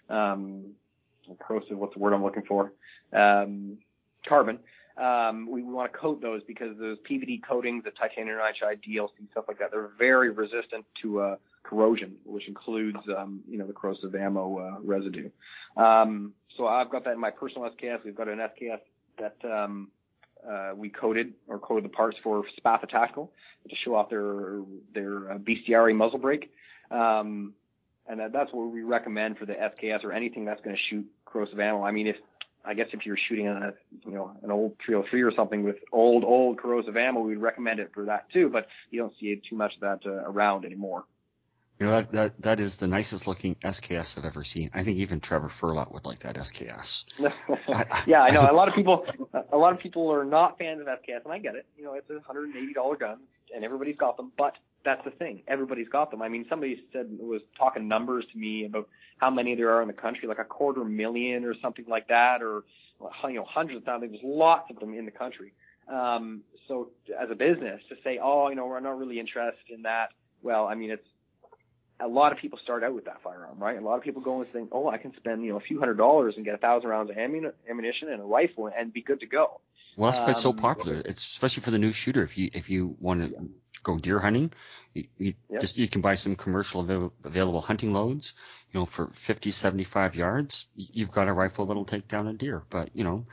what's the word I'm looking for? Carbon. We want to coat those because those PVD coatings, the titanium nitride, DLC, stuff like that, they're very resistant to corrosion, which includes, the corrosive ammo residue. So I've got that in my personal SKS. We've got an SKS that we coated the parts for Spatha Tactical to show off their bestiary muzzle brake. And that's what we recommend for the SKS or anything that's going to shoot corrosive ammo. I mean, if you're shooting an old 303 or something with old corrosive ammo, we'd recommend it for that too, but you don't see too much of that around anymore. That is the nicest looking SKS I've ever seen. I think even Trevor Furlot would like that SKS. Yeah, I know. A lot of people are not fans of SKS, and I get it. It's a $180 gun, and everybody's got them. But that's the thing. Everybody's got them. I mean, somebody was talking numbers to me about how many there are in the country, like 250,000 or something like that, or hundreds of thousands. There's lots of them in the country. So as a business, to say, we're not really interested in that. Well, I mean, a lot of people start out with that firearm, right? A lot of people go and think, I can spend, a few $100s and get 1,000 rounds of ammunition and a rifle and be good to go. Well, that's why it's so popular. It's especially for the new shooter. If you want to go deer hunting, you can buy some commercial available hunting loads, for 50, 75 yards. You've got a rifle that'll take down a deer, but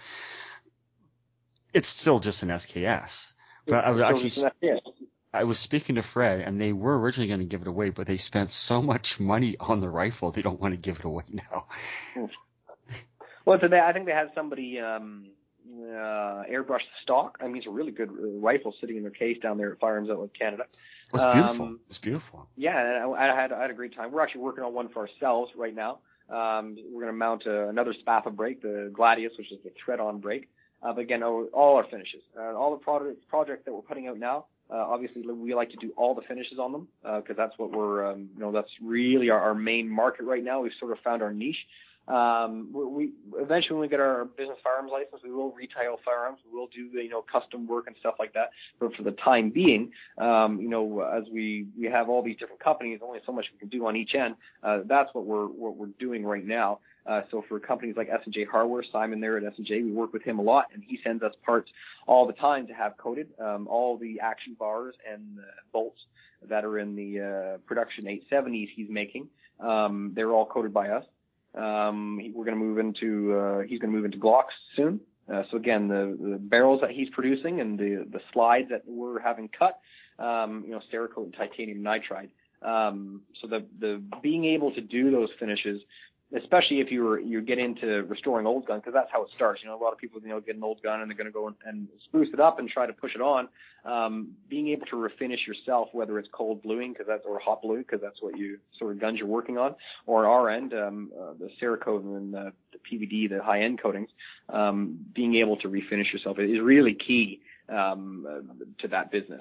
it's still just an SKS. But I was speaking to Fred, and they were originally going to give it away, but they spent so much money on the rifle, they don't want to give it away now. Well, today I think they had somebody airbrush the stock. I mean, it's a really good rifle sitting in their case down there at Firearms Outlet Canada. It's beautiful. It's beautiful. Yeah, and I had a great time. We're actually working on one for ourselves right now. We're going to mount another Spatha brake, the Gladius, which is the thread-on brake. But again, all our finishes, all the projects that we're putting out now. Obviously, we like to do all the finishes on them because that's what we're, that's really our main market right now. We've sort of found our niche. We eventually, when we get our business firearms license, we will retail firearms. We will do custom work and stuff like that. But for the time being, as we have all these different companies, only so much we can do on each end. That's what we're doing right now. So for companies like S&J Hardware, Simon there at S&J, we work with him a lot, and he sends us parts all the time to have coated. All the action bars and the bolts that are in the production 870s he's making, they're all coated by us. He's going to move into Glocks soon. So again, the barrels that he's producing and the slides that we're having cut, Cerakote and titanium nitride. So the being able to do those finishes, especially if you get into restoring old gun, because that's how it starts. A lot of people, get an old gun and they're going to go and spruce it up and try to push it on. Being able to refinish yourself, whether it's cold bluing or hot blue, because that's what you sort of guns you're working on, or our end, the Cerakote and the PVD, the high end coatings, being able to refinish yourself is really key to that business.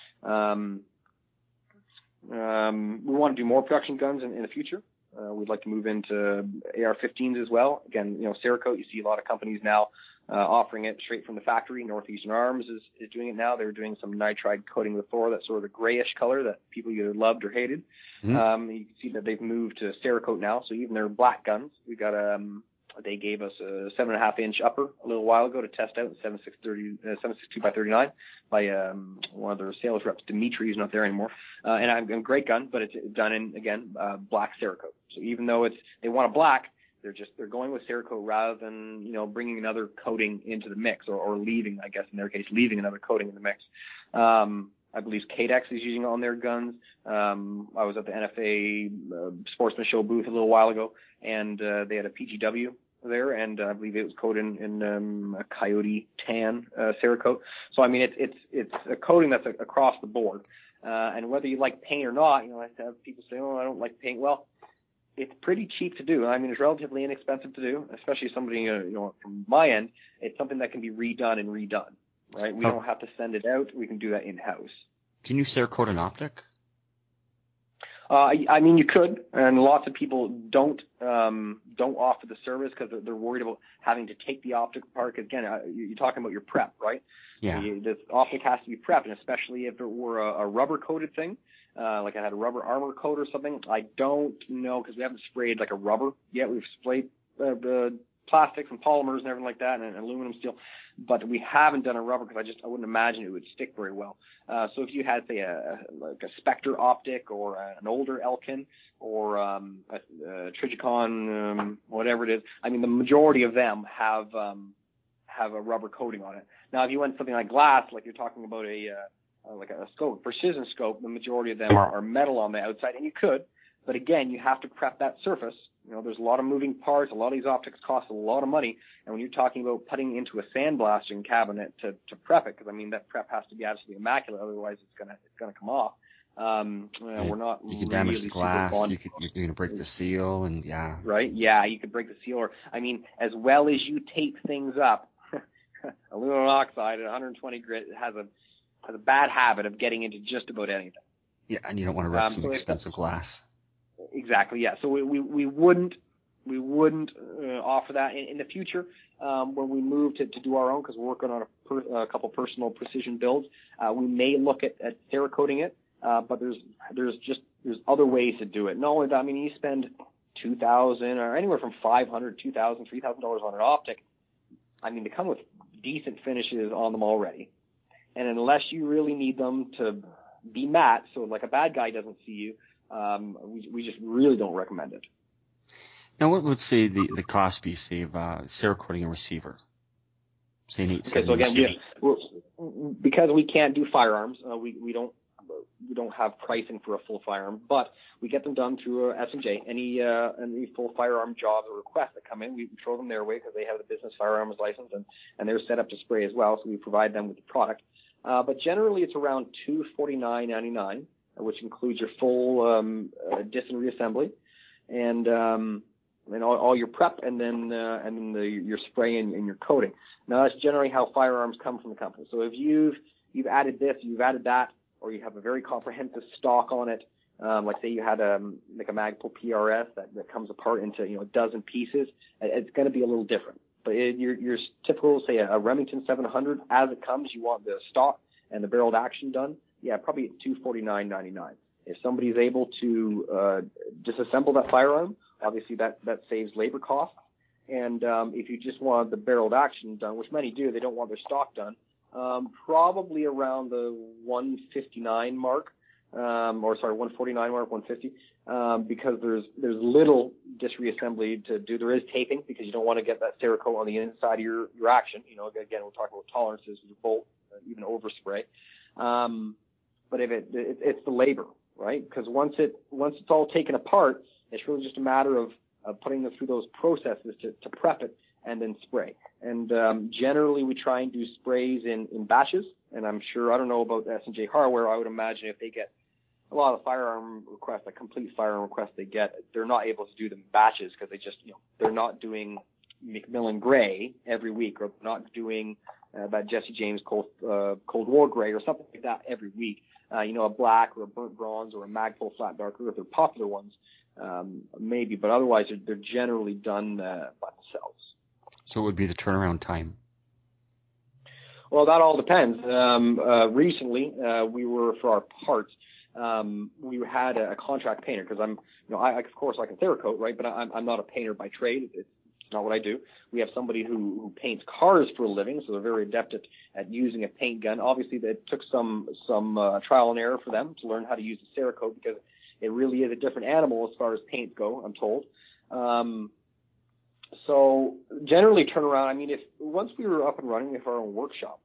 We want to do more production guns in the future. We'd like to move into AR-15s as well. Again, Cerakote, you see a lot of companies now offering it straight from the factory. Northeastern Arms is doing it now. They're doing some nitride coating with Thor, that's sort of the grayish color that people either loved or hated. Mm-hmm. You can see that they've moved to Cerakote now. So even their black guns, we got they gave us a 7.5 inch upper a little while ago to test out, 7.62 by 39 by one of their sales reps, Dimitri, who's not there anymore. And a great gun, but it's done in, again, black Cerakote. So even though they want a black, they're going with Cerakote rather than, bringing another coating into the mix or leaving, I guess in their case, leaving another coating in the mix. I believe Cadex is using it on their guns. I was at the NFA Sportsman Show booth a little while ago, and they had a PGW there, and I believe it was coated in a Coyote tan Cerakote. So I mean, it's a coating that's across the board, and whether you like paint or not, I have people say, "Oh, I don't like paint." Well, it's pretty cheap to do. I mean, it's relatively inexpensive to do, especially somebody from my end. It's something that can be redone and redone, right? We don't have to send it out. We can do that in house. Can you Cerakote an optic? I mean, you could, and lots of people don't offer the service because they're worried about having to take the optic apart. Again, you're talking about your prep, right? Yeah. The optic has to be prepped, and especially if it were a rubber coated thing, like I had a rubber armor coat or something. I don't know because we haven't sprayed like a rubber yet. We've sprayed plastics and polymers and everything like that, and aluminum steel, but we haven't done a rubber because I wouldn't imagine it would stick very well. So if you had, say, a Spectre optic or an older Elkin or a Trijicon, whatever it is, I mean, the majority of them have a rubber coating on it. Now, if you went something like glass, like you're talking about like a scope, precision scope, the majority of them are metal on the outside, and you could, but again, you have to prep that surface. There's a lot of moving parts. A lot of these optics cost a lot of money. And when you're talking about putting into a sandblasting cabinet to prep it, because I mean that prep has to be absolutely immaculate, otherwise it's gonna come off. We're not. You could damage the glass. You're gonna break the seal, and yeah. Right. Yeah, you could break the seal. Or I mean, as well as you tape things up, aluminum oxide at 120 grit has a bad habit of getting into just about anything. Yeah, and you don't want to rip some expensive glass. Exactly. Yeah. So we wouldn't offer that in the future when we move to do our own, because we're working on a couple personal precision builds. We may look at Cerakoting it, but there's other ways to do it. Not only that, I mean, you spend $2,000 or anywhere from $500, $2,000, $3,000 on an optic. I mean, they come with decent finishes on them already, and unless you really need them to be matte, so like a bad guy doesn't see you. We just really don't recommend it. Now, what would say the cost be, say, Cerakoting a receiver? Say an 870 receiver. Because we can't do firearms, we don't have pricing for a full firearm, but we get them done through S&J. Any full firearm jobs or requests that come in, we throw them their way because they have the business firearms license and they're set up to spray as well, so we provide them with the product. But generally, it's around $249.99. Which includes your full dis and reassembly, and all your prep, and then your spray and your coating. Now that's generally how firearms come from the company. So if you've added this, you've added that, or you have a very comprehensive stock on it, like say you had like a Magpul PRS that comes apart into a dozen pieces, it's going to be a little different. But your typical, say, a Remington 700, as it comes, you want the stock and the barreled action done. Yeah, probably at $249.99. If somebody's able to disassemble that firearm, obviously that saves labor costs. And if you just want the barreled action done, which many do, they don't want their stock done, probably around the $159 mark, 149 mark, 150, because there's little disc reassembly to do. There is taping because you don't want to get that Cerakote on the inside of your action. Again, we're talking about tolerances with your bolt, even overspray. But if it's the labor, right? Because once it's all taken apart, it's really just a matter of putting them through those processes to prep it and then spray. And generally, we try and do sprays in batches. And I'm sure, I don't know about S&J Hardware, I would imagine if they get a lot of firearm requests, like complete firearm requests they get, they're not able to do them in batches because they just, they're not doing Macmillan Gray every week, or not doing that Jesse James Cold War Gray or something like that every week. A black or a burnt bronze or a Magpul flat dark earth are popular ones, maybe, but otherwise they're generally done by themselves. So it would be the turnaround time. Well, that all depends. Recently, we were, for our parts, we had a contract painter, because of course I can Cerakote, right? But I'm not a painter by trade. It's not what I do. We have somebody who paints cars for a living, so they're very adept at using a paint gun. Obviously, that took some trial and error for them to learn how to use the Cerakote, because it really is a different animal as far as paints go, I'm told. So generally turnaround, if once we were up and running with our own workshop,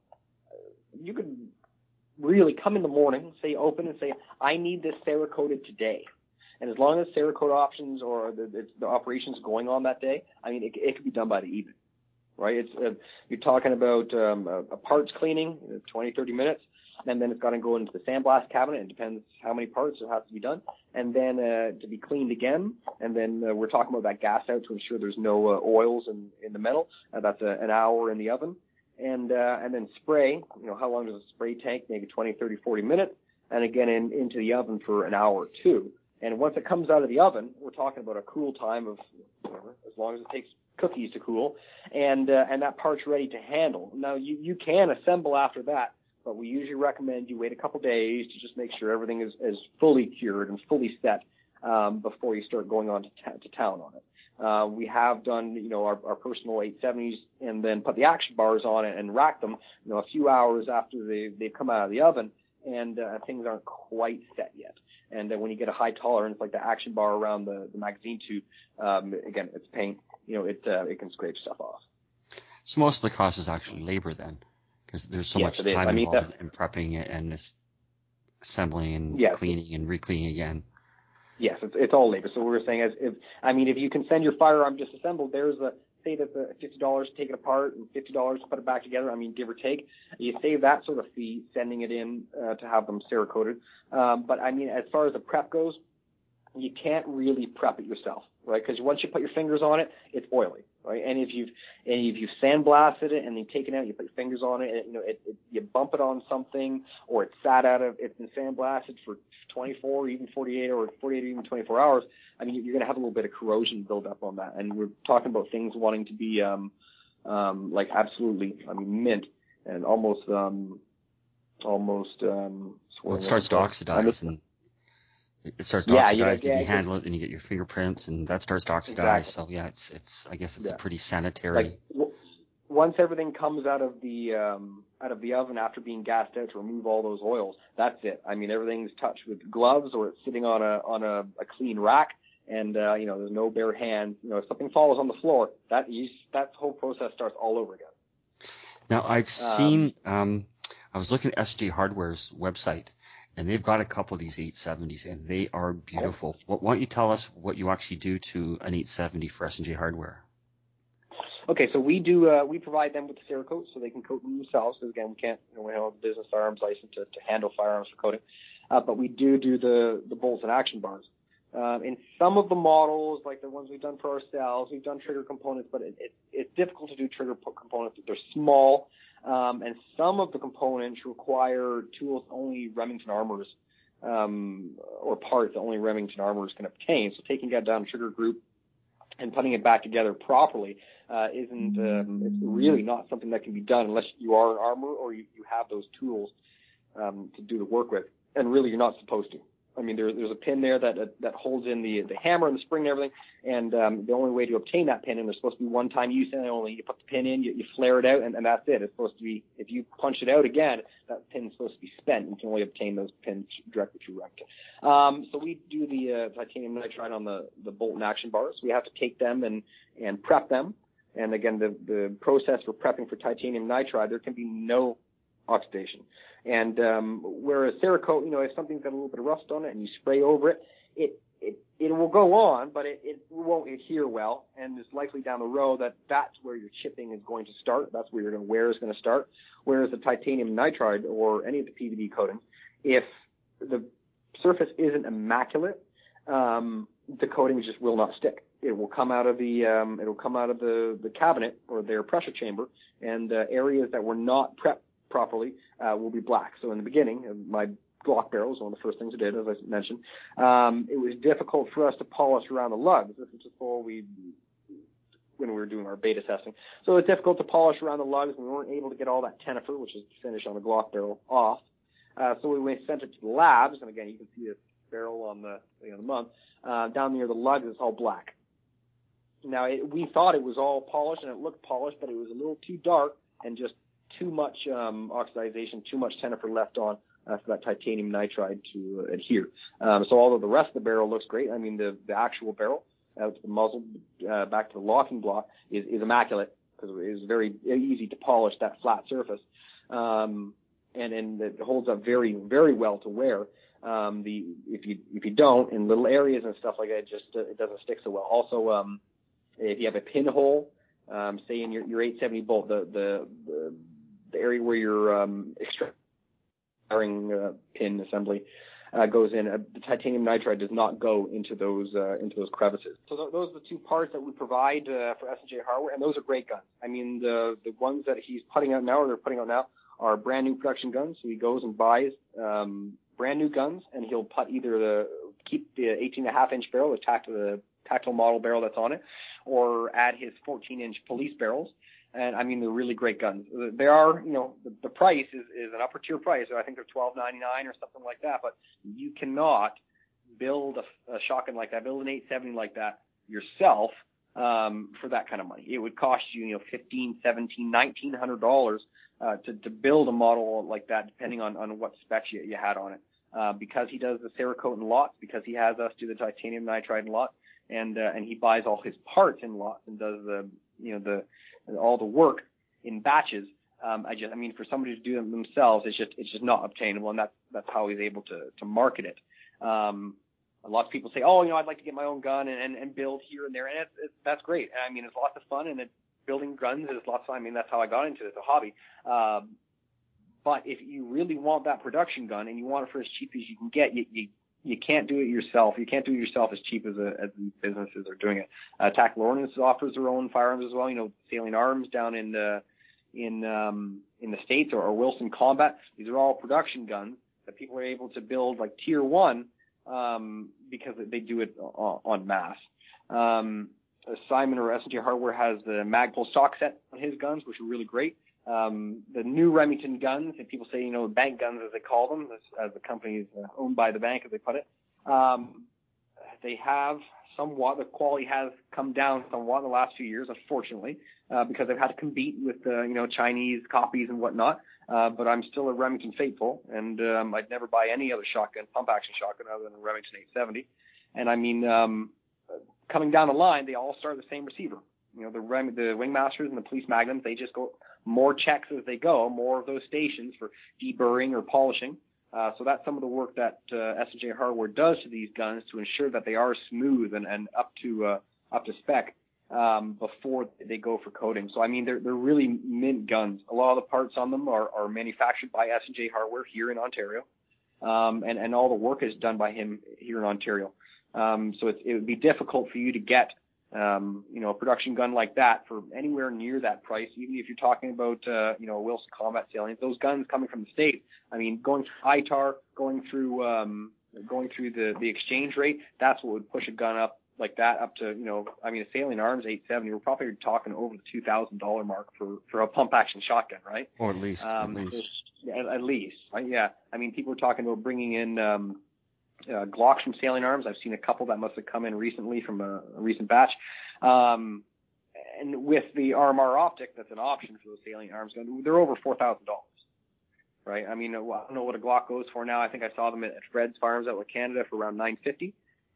you could really come in the morning, open and say, I need this Cerakoted today. And as long as Cerakote options or the operations going on that day, it could be done by the evening, right? You're talking about a parts cleaning, 20, 30 minutes, and then it's got to go into the sandblast cabinet. It depends how many parts it has to be done. And then to be cleaned again. And then we're talking about that gas out to ensure there's no oils in the metal. That's an hour in the oven. And then spray, how long does a spray take? Maybe 20, 30, 40 minutes. And again, into the oven for an hour or two. And once it comes out of the oven, we're talking about a cool time of as long as it takes cookies to cool. And that part's ready to handle. Now, you can assemble after that, but we usually recommend you wait a couple days to just make sure everything is fully cured and fully set before you start going on to town on it. We have done, our personal 870s and then put the action bars on it and rack them, a few hours after they've come out of the oven, and things aren't quite set yet. And when you get a high tolerance, like the action bar around the magazine tube, again, it's paint, it can scrape stuff off. So most of the cost is actually labor then, because there's so much time involved in prepping it and assembling and cleaning and re-cleaning again. Yes, it's all labor. So what we're saying is, if you can send your firearm disassembled, there's say that the $50 to take it apart and $50 to put it back together, give or take. You save that sort of fee sending it in to have them Cerakoted. But as far as the prep goes, you can't really prep it yourself, right? Because once you put your fingers on it, it's oily, right? And if you've sandblasted it and then taken it out, you put your fingers on it, and you bump it on something, or it's been sandblasted for 24, even 48, or 48, even 24 hours. You're going to have a little bit of corrosion build up on that. And we're talking about things wanting to be like absolutely, mint and almost. Well, it starts to oxidize, and it starts to oxidize. You handle it, and you get your fingerprints, and that starts to oxidize. Exactly. So it's I guess it's a pretty sanitary. Once everything comes out of the oven after being gassed out to remove all those oils, that's it. Everything's touched with gloves, or it's sitting on a clean rack, and there's no bare hands. If something falls on the floor, that whole process starts all over again. Now I've seen. I was looking at S&J Hardware's website, and they've got a couple of these 870s, and they are beautiful. Why don't you tell us what you actually do to an 870 for S&J Hardware? Okay, so we provide them with the Cerakote so they can coat them themselves. Because again, we can't, we don't have a business firearms license to handle firearms for coating. But we do the bolts and action bars. In some of the models, like the ones we've done for ourselves, we've done trigger components, but it's difficult to do trigger components. They're small. And some of the components require tools only Remington armors, or parts that only Remington armors can obtain. So taking that down trigger group and putting it back together properly, it's really not something that can be done unless you are an armor or you have those tools, to do the work with. And really, you're not supposed to. There's a pin there that holds in the hammer and the spring and everything, and the only way to obtain that pin, and there's supposed to be one-time use and only, you put the pin in, you flare it out, and that's it. It's supposed to be, if you punch it out again, that pin's supposed to be spent. You can only obtain those pins directly through Remington. So we do the titanium nitride on the bolt and action bars. We have to take them and prep them. And again, the process for prepping for titanium nitride, there can be no oxidation. And whereas Cerakote, if something's got a little bit of rust on it and you spray over it, it will go on, but it won't adhere well, and it's likely down the road that's where your chipping is going to start. That's where your wear is going to start. Whereas the titanium nitride or any of the PVD coatings, if the surface isn't immaculate, the coating just will not stick. It will come out of the cabinet or their pressure chamber, and areas that were not prepped properly will be black. So in the beginning, my Glock barrel was one of the first things I did, as I mentioned. It was difficult for us to polish around the lugs. This is before when we were doing our beta testing. So it was difficult to polish around the lugs, and we weren't able to get all that tenifer, which is the finish on the Glock barrel, off. So we sent it to the labs, and again, you can see this barrel on the month. Down near the lugs, it's all black. Now, we thought it was all polished, and it looked polished, but it was a little too dark and just too much oxidization, too much tenifer left on for that titanium nitride to adhere. So although the rest of the barrel looks great, I mean, the actual barrel, out to the muzzle, back to the locking block, is immaculate because it is very easy to polish that flat surface. And it holds up very, very well to wear. If you don't, in little areas and stuff like that, it doesn't stick so well. Also, if you have a pinhole, say in your 870 bolt, the area where your extracting pin assembly goes in, the titanium nitride does not go into those crevices. So those are the two parts that we provide for S&J Hardware, and those are great guns. I mean, the ones that he's putting out now, or they're putting out now, are brand new production guns. So he goes and buys brand new guns, and he'll keep the 18.5-inch barrel attached to the tactile model barrel that's on it, or add his 14-inch police barrels. And I mean, they're really great guns. They are, the price is an upper tier price. So I think they're $12.99 or something like that. But you cannot build a shotgun like that, build an 870 like that yourself for that kind of money. It would cost you, $1,500, $1,700, $1,900 to build a model like that, depending on what specs you had on it. Because he does the Cerakote in lots, because he has us do the titanium nitride in lots, and he buys all his parts in lots and does all the work in batches. For somebody to do them themselves, it's just not obtainable, and that's how he's able to market it. A lot of people say, I'd like to get my own gun and build here and there, and that's great. I mean, it's lots of fun, and building guns is lots of fun. I mean, that's how I got into it. It's a hobby. But if you really want that production gun and you want it for as cheap as you can get, you can't do it yourself. You can't do it yourself as cheap as businesses are doing it. Tactical Ordnance offers their own firearms as well. Salient Arms down in the States, or Wilson Combat. These are all production guns that people are able to build like tier 1 because they do it en masse. Simon or S&J Hardware has the Magpul stock set on his guns, which are really great. The new Remington guns, and people say, bank guns as they call them, as the company is owned by the bank, as they put it, they have somewhat, the quality has come down somewhat in the last few years, unfortunately, because they've had to compete with, Chinese copies and whatnot. But I'm still a Remington faithful, and I'd never buy any other shotgun, pump action shotgun, other than a Remington 870. And I mean, coming down the line, they all start the same receiver. The Wingmasters and the Police Magnums, they just go more checks as they go, more of those stations for deburring or polishing. So that's some of the work that S&J Hardware does to these guns to ensure that they are smooth and up to spec before they go for coating. So I mean, they're really mint guns. A lot of the parts on them are manufactured by S&J Hardware here in Ontario, and all the work is done by him here in Ontario. So it would be difficult for you to get a production gun like that for anywhere near that price, even if you're talking about, a Wilson Combat Salient. Those guns coming from the States, I mean, going through ITAR, going through the exchange rate, that's what would push a gun up like that up to, a Salient Arms 870, we're probably talking over the $2,000 mark for a pump action shotgun, right? Or at least. At least, right? Yeah. I mean, people are talking about bringing in, Glocks from Salient Arms. I've seen a couple that must have come in recently from a recent batch. And with the RMR optic, that's an option for those Salient Arms guns. They're over $4,000, right? I mean, I don't know what a Glock goes for now. I think I saw them at Fred's Firearms out in Canada for around $950.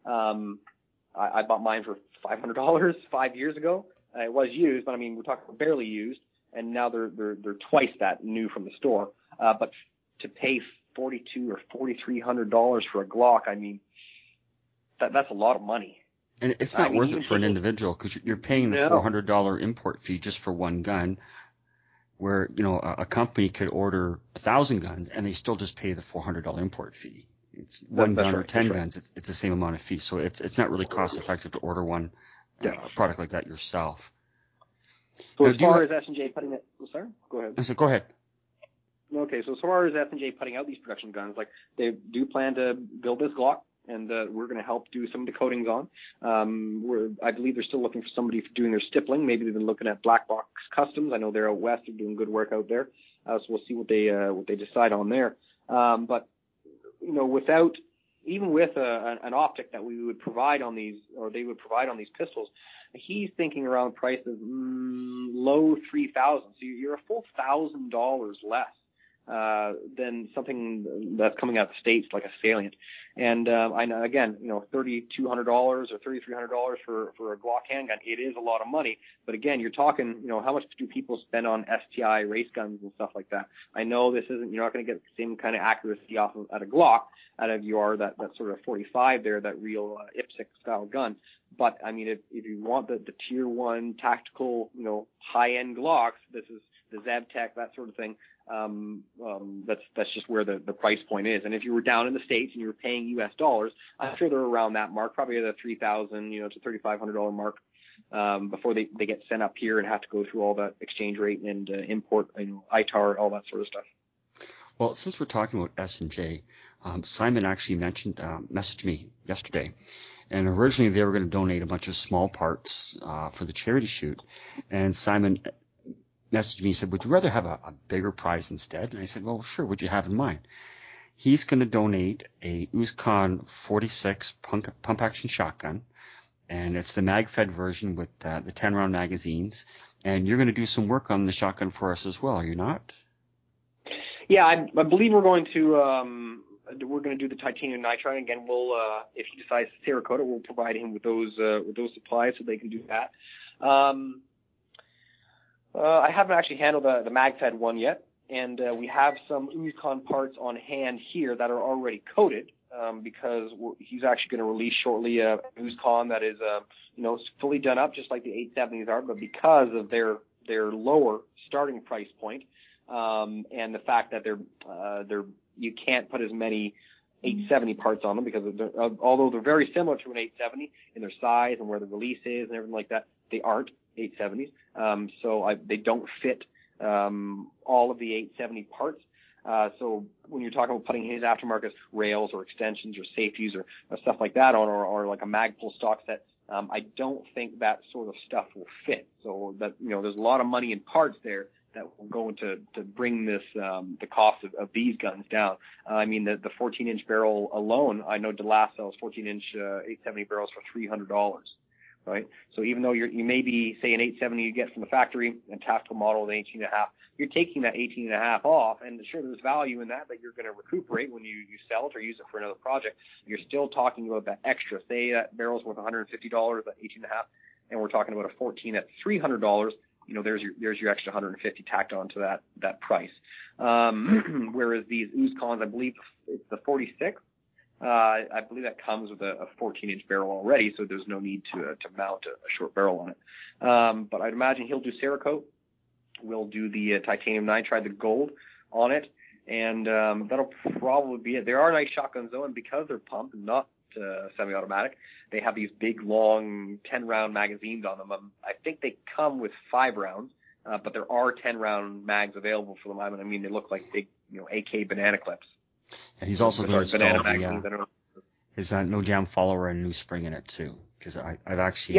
I bought mine for $500 5 years ago. It was used, but I mean, we're talking barely used, and now they're twice that new from the store. But to pay $4,200 or $4,300 for a Glock, I mean, that's a lot of money. And it's not worth it for an individual because you're paying the $400 import fee just for one gun, where, you know, a company could order 1,000 guns and they still just pay the $400 import fee. It's one gun or 10 guns. It's the same amount of fee. So it's not really cost effective to order one product like that yourself. So as far as S&J putting it, sorry, go ahead. So go ahead. Okay, so as far as S&J putting out these production guns, like they do plan to build this Glock, and we're going to help do some of the coatings on. I believe they're still looking for somebody for doing their stippling. Maybe they've been looking at Black Box Customs. I know they're out west. They're doing good work out there. So we'll see what they decide on there. But you know, even with an optic that we would provide on these, or they would provide on these pistols, he's thinking around price of low 3,000. So you're a full $1,000 less than something that's coming out of the States, like a Salient. And I know, again, you know, $3,200 or $3,300 for a Glock handgun, it is a lot of money. But again, you're talking, you know, how much do people spend on STI race guns and stuff like that? I know this isn't, you're not going to get the same kind of accuracy off of at a Glock out of your that sort of 45 there, that real IPSC style gun. But I mean, if you want the tier 1 tactical, you know, high end Glocks, this is the ZebTech, that sort of thing. That's just where the price point is. And if you were down in the States and you were paying US dollars, I'm sure they're around that mark, probably the $3,000, you know, to $3,500 mark, before they get sent up here and have to go through all that exchange rate and import, you know, ITAR, all that sort of stuff. Well, since we're talking about S&J, Simon actually messaged me yesterday, and originally they were going to donate a bunch of small parts for the charity shoot, and Simon messaged me and said, would you rather have a bigger prize instead? And I said, well, sure, what'd you have in mind? He's going to donate a USCON 46 pump action shotgun, and it's the mag-fed version with the 10-round magazines, and you're going to do some work on the shotgun for us as well, are you not? Yeah, I believe we're going to do the titanium nitride. Again, we'll if he decides to Cerakote it, we'll provide him with those supplies so they can do that. I haven't actually handled the mag-fed one yet, and we have some USCON parts on hand here that are already coated, because he's actually going to release shortly a USCON that is you know, fully done up just like the 870s are, but because of their lower starting price point, and the fact that you can't put as many 870 parts on them, because although they're very similar to an 870 in their size and where the release is and everything like that, they aren't 870s. So they don't fit all of the 870 parts. So when you're talking about putting his aftermarket rails or extensions or safeties or stuff like that on, or like a Magpul stock set, I don't think that sort of stuff will fit. So that, you know, there's a lot of money in parts there that will go into to bring this the cost of these guns down. I mean, the 14-inch barrel alone, I know DeLass sells 14-inch 870 barrels for $300. Right? So even though you may be, say, an 870 you get from the factory, a tactical model, an 18.5, you're taking that 18.5 off, and sure, there's value in that you're going to recuperate when you sell it or use it for another project. You're still talking about that extra. Say that barrel's worth $150, that 18.5, and we're talking about a 14 at $300. You know, there's your extra 150 tacked onto that price. Whereas these USCONs, I believe it's the 46. I believe that comes with a 14-inch barrel already, so there's no need to mount a short barrel on it. But I'd imagine he'll do Cerakote. We'll do the titanium nitride, the gold on it, and that'll probably be it. There are nice shotguns though, and because they're pumped and not semi-automatic, they have these big, long 10-round magazines on them. I think they come with 5 rounds, but there are 10-round mags available for them. I mean, they look like big, you know, AK banana clips. And he's also going to install his No Jam follower and new spring in it too, because I've actually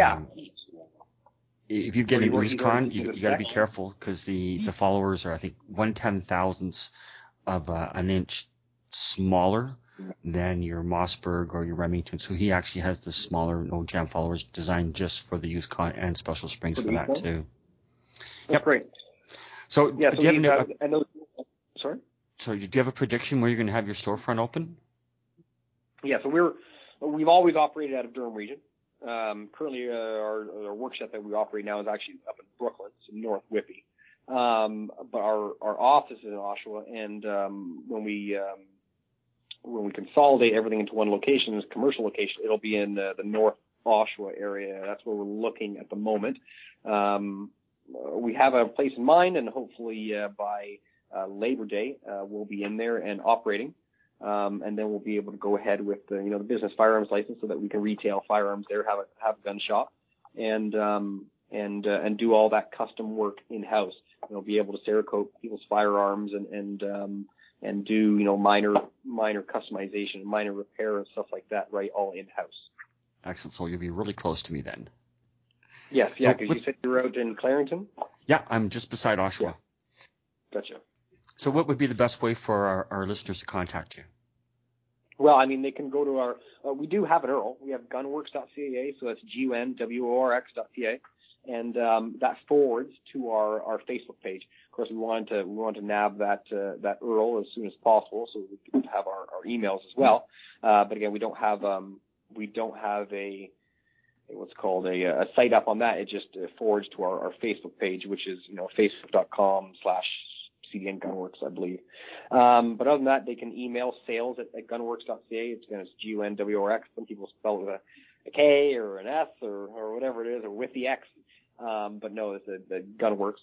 if you get an USCON, you got to be careful because the followers are, I think, 1/10,000th of an inch smaller than your Mossberg or your Remington. So he actually has the smaller No Jam followers designed just for the USCON and special springs for that too. That's great. So, yeah, do you have sorry? So do you have a prediction where you're going to have your storefront open? Yeah, so we've always operated out of Durham region. Currently, our workshop that we operate now is actually up in Brooklyn, so North Whippy. But our office is in Oshawa, and when we consolidate everything into one location, this commercial location, it'll be in the North Oshawa area. That's where we're looking at the moment. We have a place in mind, and hopefully by Labor Day we'll be in there and operating, and then we'll be able to go ahead with the business firearms license so that we can retail firearms there, have a gun shop, and do all that custom work in house. Be able to Cerakote people's firearms and do minor customization, minor repair and stuff like that, right? All in house. Excellent. So you'll be really close to me then. Yes, yeah, because you said you were out in Clarington? Yeah, I'm just beside Oshawa. Yeah. Gotcha. So what would be the best way for our listeners to contact you? Well, they can go to our, we do have an URL. We have gunworks.ca, so that's gunworx.ca, and that forwards to our Facebook page. Of course, we want to nab that URL as soon as possible, so we can have our emails as well. But again, we don't have a what's called a site up on that. It just forwards to our Facebook page, which is facebook.com/CDN Gunworks, I believe. But other than that, they can email sales at gunworx.ca. It's GUNWRX. Some people spell it with a K or an S or whatever it is, or with the X. But no, it's the Gunworks.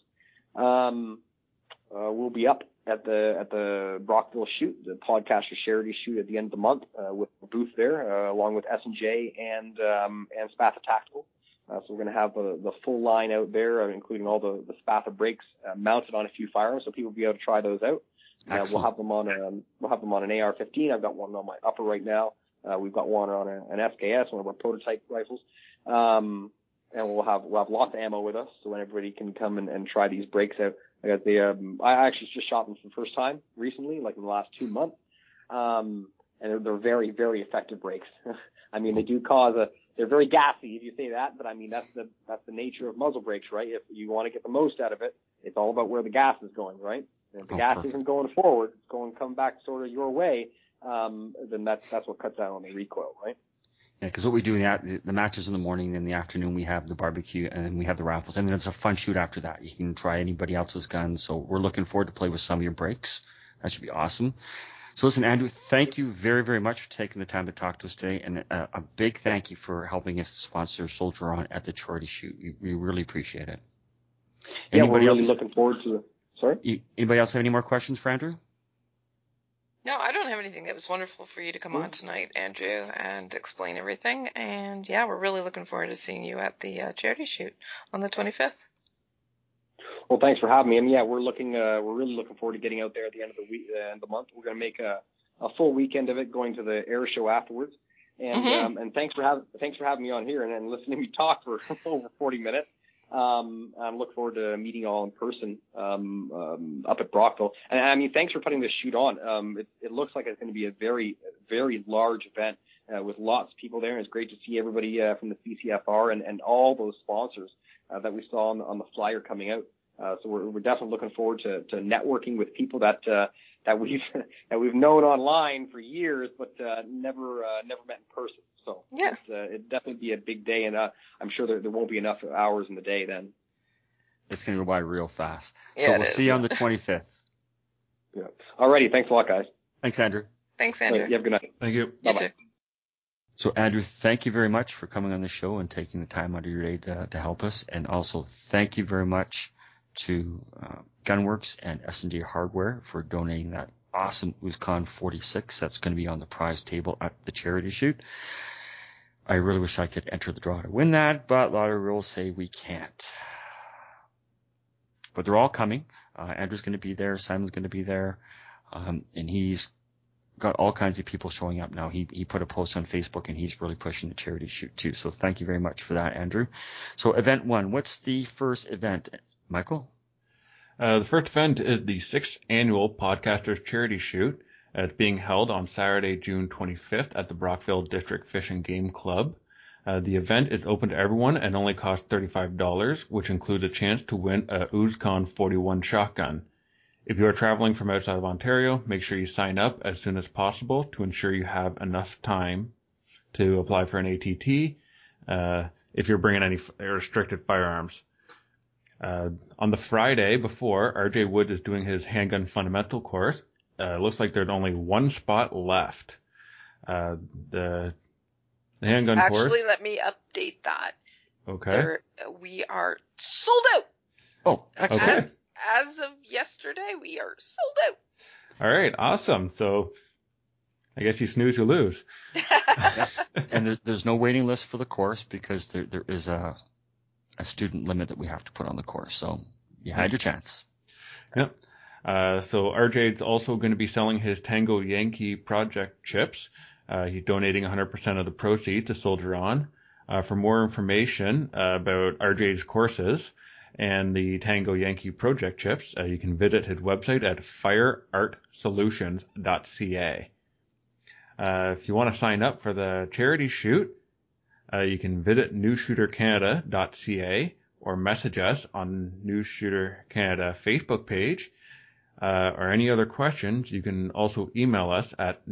We'll be up at the Brockville shoot, the Podcaster Charity shoot at the end of the month, with a booth there, along with S&J and Spatha Tactical. So we're going to have the full line out there, including all the Spatha brakes mounted on a few firearms, so people will be able to try those out. We'll have them on an AR-15. I've got one on my upper right now. We've got one on an SKS, one of our prototype rifles. And we'll have lots of ammo with us, so everybody can come and try these brakes out. I actually just shot them for the first time recently, like in the last 2 months. And they're very, very effective brakes. They do they're very gassy, if you say that, but that's the nature of muzzle brakes, right? If you want to get the most out of it, it's all about where the gas is going, right? And if the gas isn't going forward, it's come back sort of your way, then that's what cuts down on the recoil, right? Yeah, because what we do the matches in the morning, in the afternoon we have the barbecue, and then we have the raffles, and then it's a fun shoot after that. You can try anybody else's guns, so we're looking forward to play with some of your brakes. That should be awesome. So listen, Andrew, thank you very, very much for taking the time to talk to us today, and a big thank you for helping us sponsor Soldier On at the charity shoot. We really appreciate it. We're really looking forward to it. Sorry? Anybody else have any more questions for Andrew? No, I don't have anything. It was wonderful for you to come on tonight, Andrew, and explain everything. And yeah, we're really looking forward to seeing you at the charity shoot on the 25th. Well, thanks for having me. We're really looking forward to getting out there at the end of the week, end of the month. We're going to make a full weekend of it, going to the air show afterwards. And and thanks for having me on here and listening to me talk for over 40 minutes. I'm looking forward to meeting you all in person up at Brockville. And thanks for putting this shoot on. It looks like it's going to be a very, very large event with lots of people there. And it's great to see everybody from the CCFR and all those sponsors that we saw on the flyer coming out. So we're definitely looking forward to networking with people that we've known online for years, but never met in person. So yeah, it'd definitely be a big day, and I'm sure there won't be enough hours in the day then. It's going to go by real fast. Yeah, so we'll see you on the 25th. Yeah. Alrighty. Thanks a lot, guys. Thanks, Andrew. Thanks, Andrew. You have a good night. Thank you. Bye-bye. So, Andrew, thank you very much for coming on the show and taking the time out of your day to help us. And also, thank you very much to Gunworks and S&J Hardware for donating that awesome USCON 46 that's going to be on the prize table at the charity shoot. I really wish I could enter the draw to win that, but lottery rules say we can't. But they're all coming. Andrew's going to be there. Simon's going to be there. And he's got all kinds of people showing up now. He put a post on Facebook, and he's really pushing the charity shoot too. So thank you very much for that, Andrew. So event 1, what's the first event, Michael? The first event is the 6th annual Podcasters Charity Shoot. It's being held on Saturday, June 25th at the Brockville District Fish and Game Club. The event is open to everyone and only costs $35, which includes a chance to win a USCON 41 shotgun. If you are traveling from outside of Ontario, make sure you sign up as soon as possible to ensure you have enough time to apply for an ATT if you're bringing any restricted firearms. On the Friday before, RJ Wood is doing his handgun fundamental course. Looks like there's only one spot left. The handgun course. Actually, let me update that. Okay. We are sold out. Oh, excellent. As of yesterday, we are sold out. All right, awesome. So I guess you snooze, you lose. And there's no waiting list for the course because there is a student limit that we have to put on the course. So you had your chance. Yep. So RJ's also going to be selling his Tango Yankee project chips. He's donating 100% of the proceeds to Soldier On. For more information about RJ's courses and the Tango Yankee project chips, you can visit his website at fireartsolutions.ca. If you want to sign up for the charity shoot, you can visit newshootercanada.ca or message us on New Shooter Canada Facebook page. Or any other questions, you can also email us at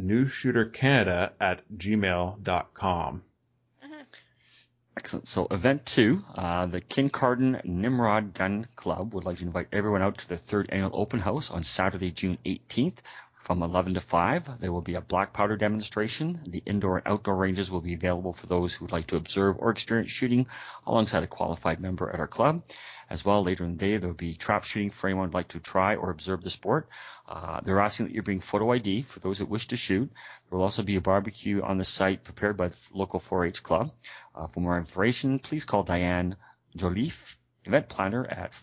newshootercanada@gmail.com. Excellent. So event 2, the Kincardine Nimrod Gun Club would like to invite everyone out to the 3rd annual open house on Saturday, June 18th from 11 to 5. There will be a black powder demonstration. The indoor and outdoor ranges will be available for those who would like to observe or experience shooting alongside a qualified member at our club. As well, later in the day, there will be trap shooting for anyone who would like to try or observe the sport. They're asking that you bring photo ID for those that wish to shoot. There will also be a barbecue on the site prepared by the local 4-H club. For more information, please call Diane Joliffe, event planner, at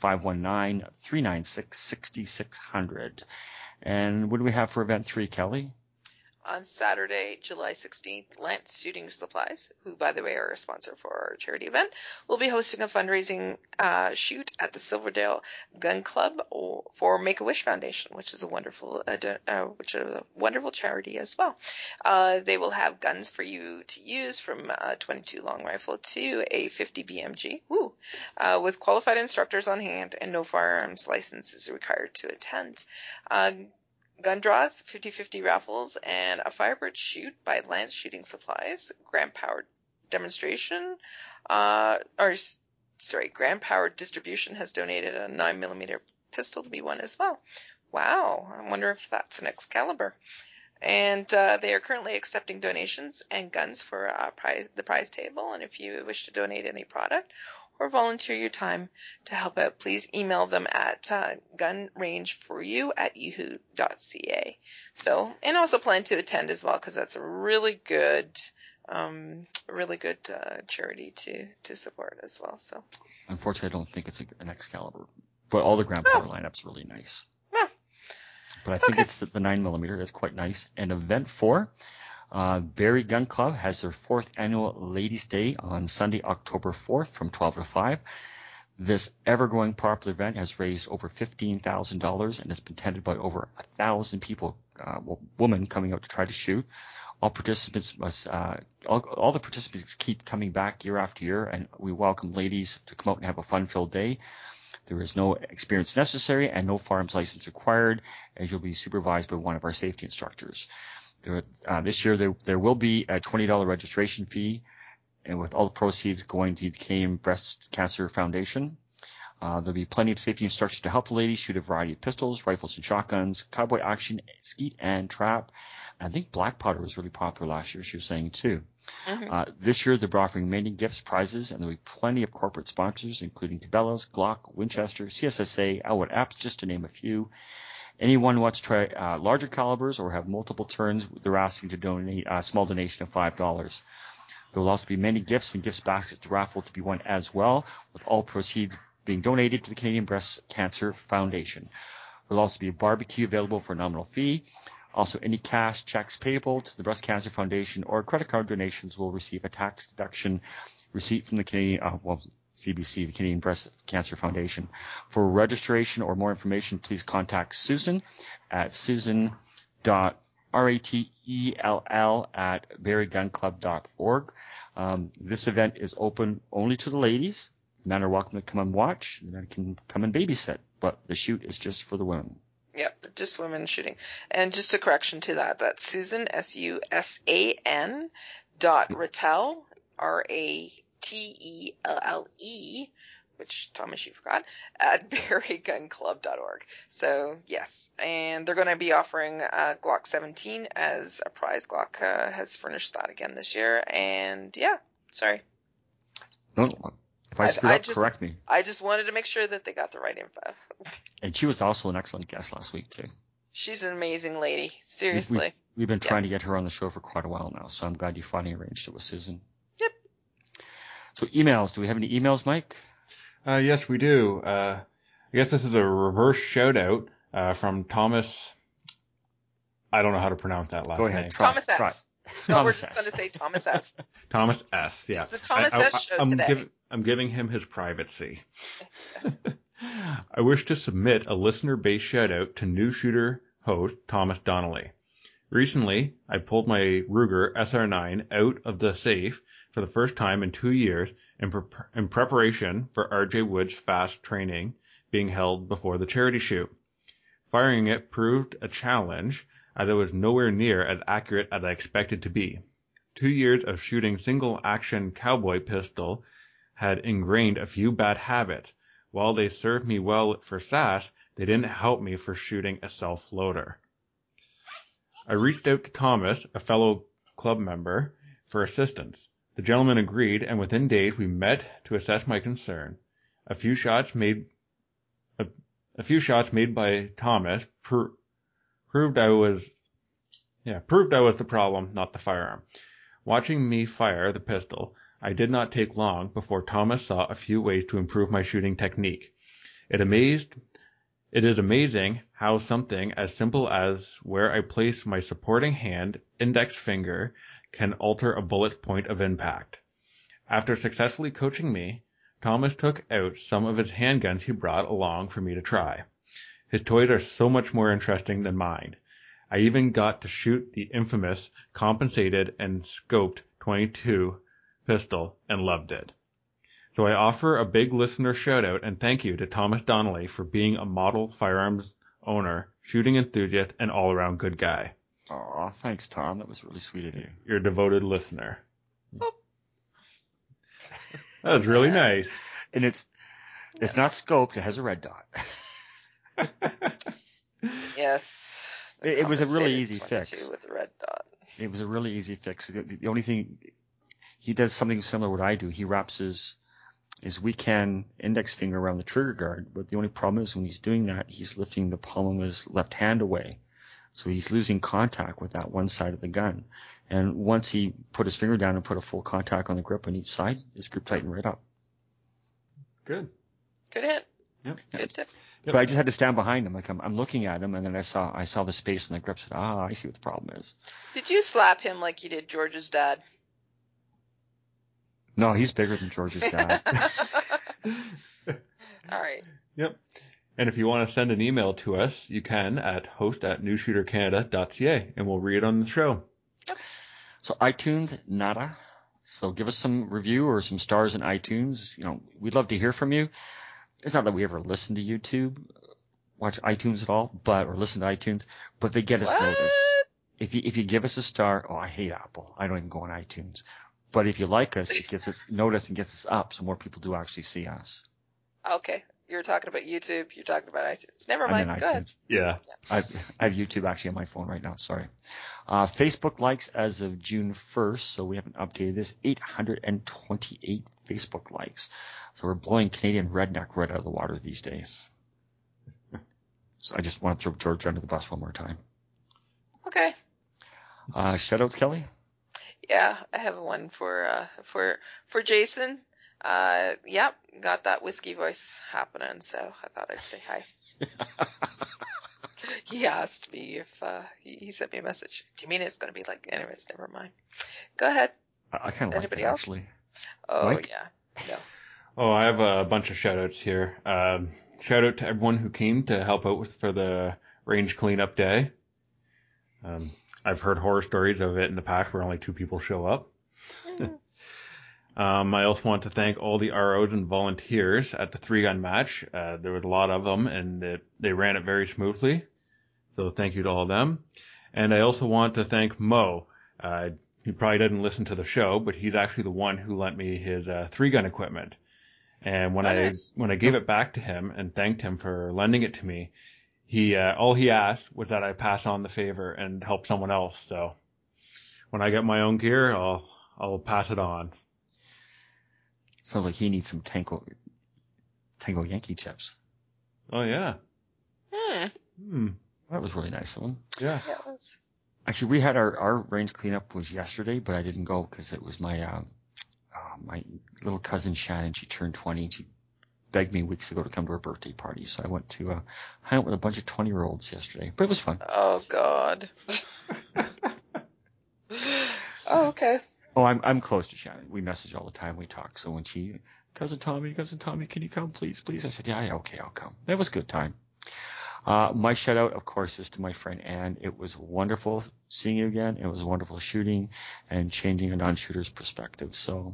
519-396-6600. And what do we have for event 3, Kelly? On Saturday, July 16th, Lance Shooting Supplies, who, by the way, are a sponsor for our charity event, will be hosting a fundraising shoot at the Silverdale Gun Club for Make-A-Wish Foundation, which is a wonderful charity as well. They will have guns for you to use, from a 22 long rifle to a 50 BMG, with qualified instructors on hand, and no firearms license is required to attend. Gun draws, 50-50 raffles, and a Firebird shoot by Lance Shooting Supplies. Grand Power demonstration, Grand Power Distribution has donated a 9mm pistol to be won as well. Wow, I wonder if that's an Excalibur. And they are currently accepting donations and guns for the prize table. And if you wish to donate any product or volunteer your time to help out, please email them at gunrangeforyou@yahoo.ca. So, and also plan to attend as well, because that's a really good charity to support as well. So, unfortunately, I don't think it's an Excalibur, but all the Grand Power lineup's really nice. Oh. But I think it's the 9mm. It's quite nice. And event 4, Barrie Gun Club has their 4th annual Ladies' Day on Sunday, October 4th from 12 to 5. This ever-growing popular event has raised over $15,000 and has been attended by over 1,000 people, women coming out to try to shoot. All the participants keep coming back year after year, and we welcome ladies to come out and have a fun-filled day. There is no experience necessary and no firearms license required, as you'll be supervised by one of our safety instructors. This year there will be a $20 registration fee, and with all the proceeds going to the Canadian Breast Cancer Foundation. There'll be plenty of safety instructors to help the ladies shoot a variety of pistols, rifles, and shotguns, cowboy action, skeet, and trap. I think black powder was really popular last year, she was saying, too. Mm-hmm. This year, they're offering many gifts, prizes, and there'll be plenty of corporate sponsors, including Cabela's, Glock, Winchester, CSSA, Elwood Apps, just to name a few. Anyone who wants to try larger calibers or have multiple turns, they're asking to donate a small donation of $5. There will also be many gifts and gifts baskets to raffle to be won as well, with all proceeds being donated to the Canadian Breast Cancer Foundation. There will also be a barbecue available for a nominal fee. Also, any cash checks payable to the Breast Cancer Foundation or credit card donations will receive a tax deduction receipt from the Canadian, CBC, the Canadian Breast Cancer Foundation. For registration or more information, please contact Susan at susan.ratell@barriegunclub.org. This event is open only to the ladies. The men are welcome to come and watch. The men can come and babysit, but the shoot is just for the women. Yep, just women shooting. And just a correction to that, that's Susan, SUSAN, .Ratell, RATELLE, which Thomas, you forgot, at berrygunclub.org. So, yes. And they're going to be offering Glock 17 as a prize. Glock has furnished that again this year. And, yeah, sorry. No, if I screwed up, correct me. I just wanted to make sure that they got the right info. And she was also an excellent guest last week, too. She's an amazing lady. Seriously. We've been trying to get her on the show for quite a while now, so I'm glad you finally arranged it with Susan. Yep. So emails. Do we have any emails, Mike? Yes, we do. I guess this is a reverse shout-out from Thomas. I don't know how to pronounce that last name. Go ahead. Thomas S. Try. No, we're just going to say Thomas S. Thomas S. Yeah. It's the Thomas S. show today. I'm giving him his privacy. I wish to submit a listener-based shout-out to new shooter host Thomas Donnelly. Recently, I pulled my Ruger SR9 out of the safe for the first time in 2 years in preparation for RJ Wood's fast training being held before the charity shoot. Firing it proved a challenge, as it was nowhere near as accurate as I expected to be. 2 years of shooting single-action cowboy pistol had ingrained a few bad habits. While they served me well for SAS, they didn't help me for shooting a self-loader. I reached out to Thomas, a fellow club member, for assistance. The gentleman agreed, and within days we met to assess my concern. A few shots made by Thomas proved I was the problem, not the firearm. Watching me fire the pistol, I did not take long before Thomas saw a few ways to improve my shooting technique. It is amazing how something as simple as where I place my supporting hand, index finger, can alter a bullet's point of impact. After successfully coaching me, Thomas took out some of his handguns he brought along for me to try. His toys are so much more interesting than mine. I even got to shoot the infamous compensated and scoped 22 pistol and loved it. So I offer a big listener shout out and thank you to Thomas Donnelly for being a model firearms owner, shooting enthusiast, and all around good guy. Aw, thanks, Tom. That was really sweet of you. You're a devoted listener. That was really nice. And it's not scoped, it has a red dot. Yes. It was a really easy fix. With a red dot. It was a really easy fix. The only thing, he does something similar to what I do. He wraps his weekend index finger around the trigger guard, but the only problem is when he's doing that, he's lifting the palm of his left hand away. So he's losing contact with that one side of the gun. And once he put his finger down and put a full contact on the grip on each side, his grip tightened right up. Good. Good hit. Yep. Good tip. But I just had to stand behind him. Like I'm looking at him, and then I saw the space in the grip. Said, I see what the problem is. Did you slap him like you did George's dad? No, he's bigger than George's dad. All right. Yep. And if you want to send an email to us, you can at host@newshootercanada.ca, and we'll read it on the show. Yep. So iTunes, nada. So give us some review or some stars in iTunes. We'd love to hear from you. It's not that we ever listen to YouTube, watch iTunes at all, or listen to iTunes, but they get us noticed. If you give us a star, I hate Apple. I don't even go on iTunes. But if you like us, it gets us noticed and gets us up, so more people do actually see us. Okay. You're talking about YouTube. You're talking about iTunes. Never mind. Go ahead. Yeah. I have YouTube actually on my phone right now. Sorry. Facebook likes as of June 1st, so we haven't updated this. 828 Facebook likes. So we're blowing Canadian redneck right out of the water these days. So I just want to throw George under the bus one more time. Okay. Shoutouts, Kelly? Yeah, I have one for Jason. Yep, got that whiskey voice happening, so I thought I'd say hi. He asked me if he sent me a message. Do you mean it's going to be like? Anyways, never mind. Go ahead. I kind of like Anybody that, else? actually. Oh, Mike? yeah. No. Oh, I have a bunch of shout-outs here. Shout out to everyone who came to help out for the range cleanup day. I've heard horror stories of it in the past where only 2 people show up. I also want to thank all the ROs and volunteers at the 3-gun match. There was a lot of them, and they ran it very smoothly. So thank you to all of them. And I also want to thank Mo. He probably didn't listen to the show, but he's actually the one who lent me his 3-gun equipment. And when Nice. I gave it back to him and thanked him for lending it to me, all he asked was that I pass on the favor and help someone else. So when I get my own gear, I'll pass it on. Sounds like he needs some Tango Yankee chips. Oh yeah. That was really nice of him. Yeah. Yeah, it was. Actually, we had our range cleanup was yesterday, but I didn't go because it was my little cousin Shannon. She turned 20 and she begged me weeks ago to come to her birthday party. So I went to hang out with a bunch of 20-year-olds yesterday, but it was fun. Oh, God. Oh, okay. Oh, I'm close to Shannon. We message all the time. We talk. So when cousin Tommy, can you come, please? I said, yeah, okay, I'll come. That was a good time. My shout out, of course, is to my friend Ann. It was wonderful seeing you again. It was wonderful shooting and changing a non-shooter's perspective. So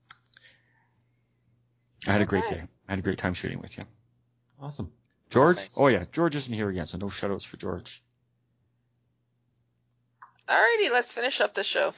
I had a great day. I had a great time shooting with you. Awesome. George? Nice. Oh yeah, George isn't here again, so no shout outs for George. Alrighty, let's finish up the show.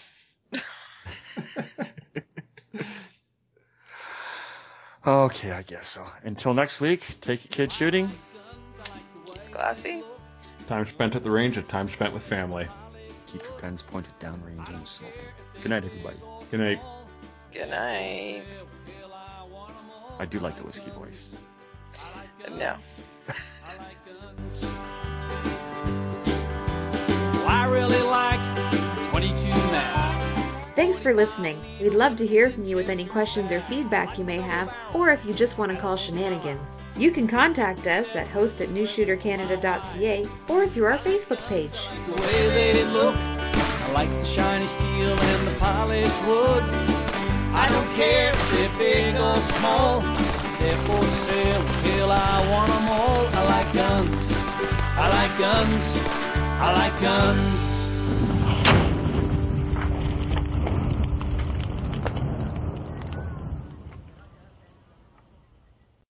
Okay, I guess so. Until next week, take your kid shooting. Classy. Time spent at the range and time spent with family. Keep your guns pointed downrange and smoking. Good night, everybody. Good night. Good night. I do like the whiskey voice. No. Well, I really like 22 now. Thanks for listening. We'd love to hear from you with any questions or feedback you may have, or if you just want to call shenanigans. You can contact us at host@newshootercanada.ca or through our Facebook page. The way they look, I like the shiny steel and the polished wood. I don't care if they're big or small, they're for sale. Hell, I want them all. I like guns. I like guns. I like guns.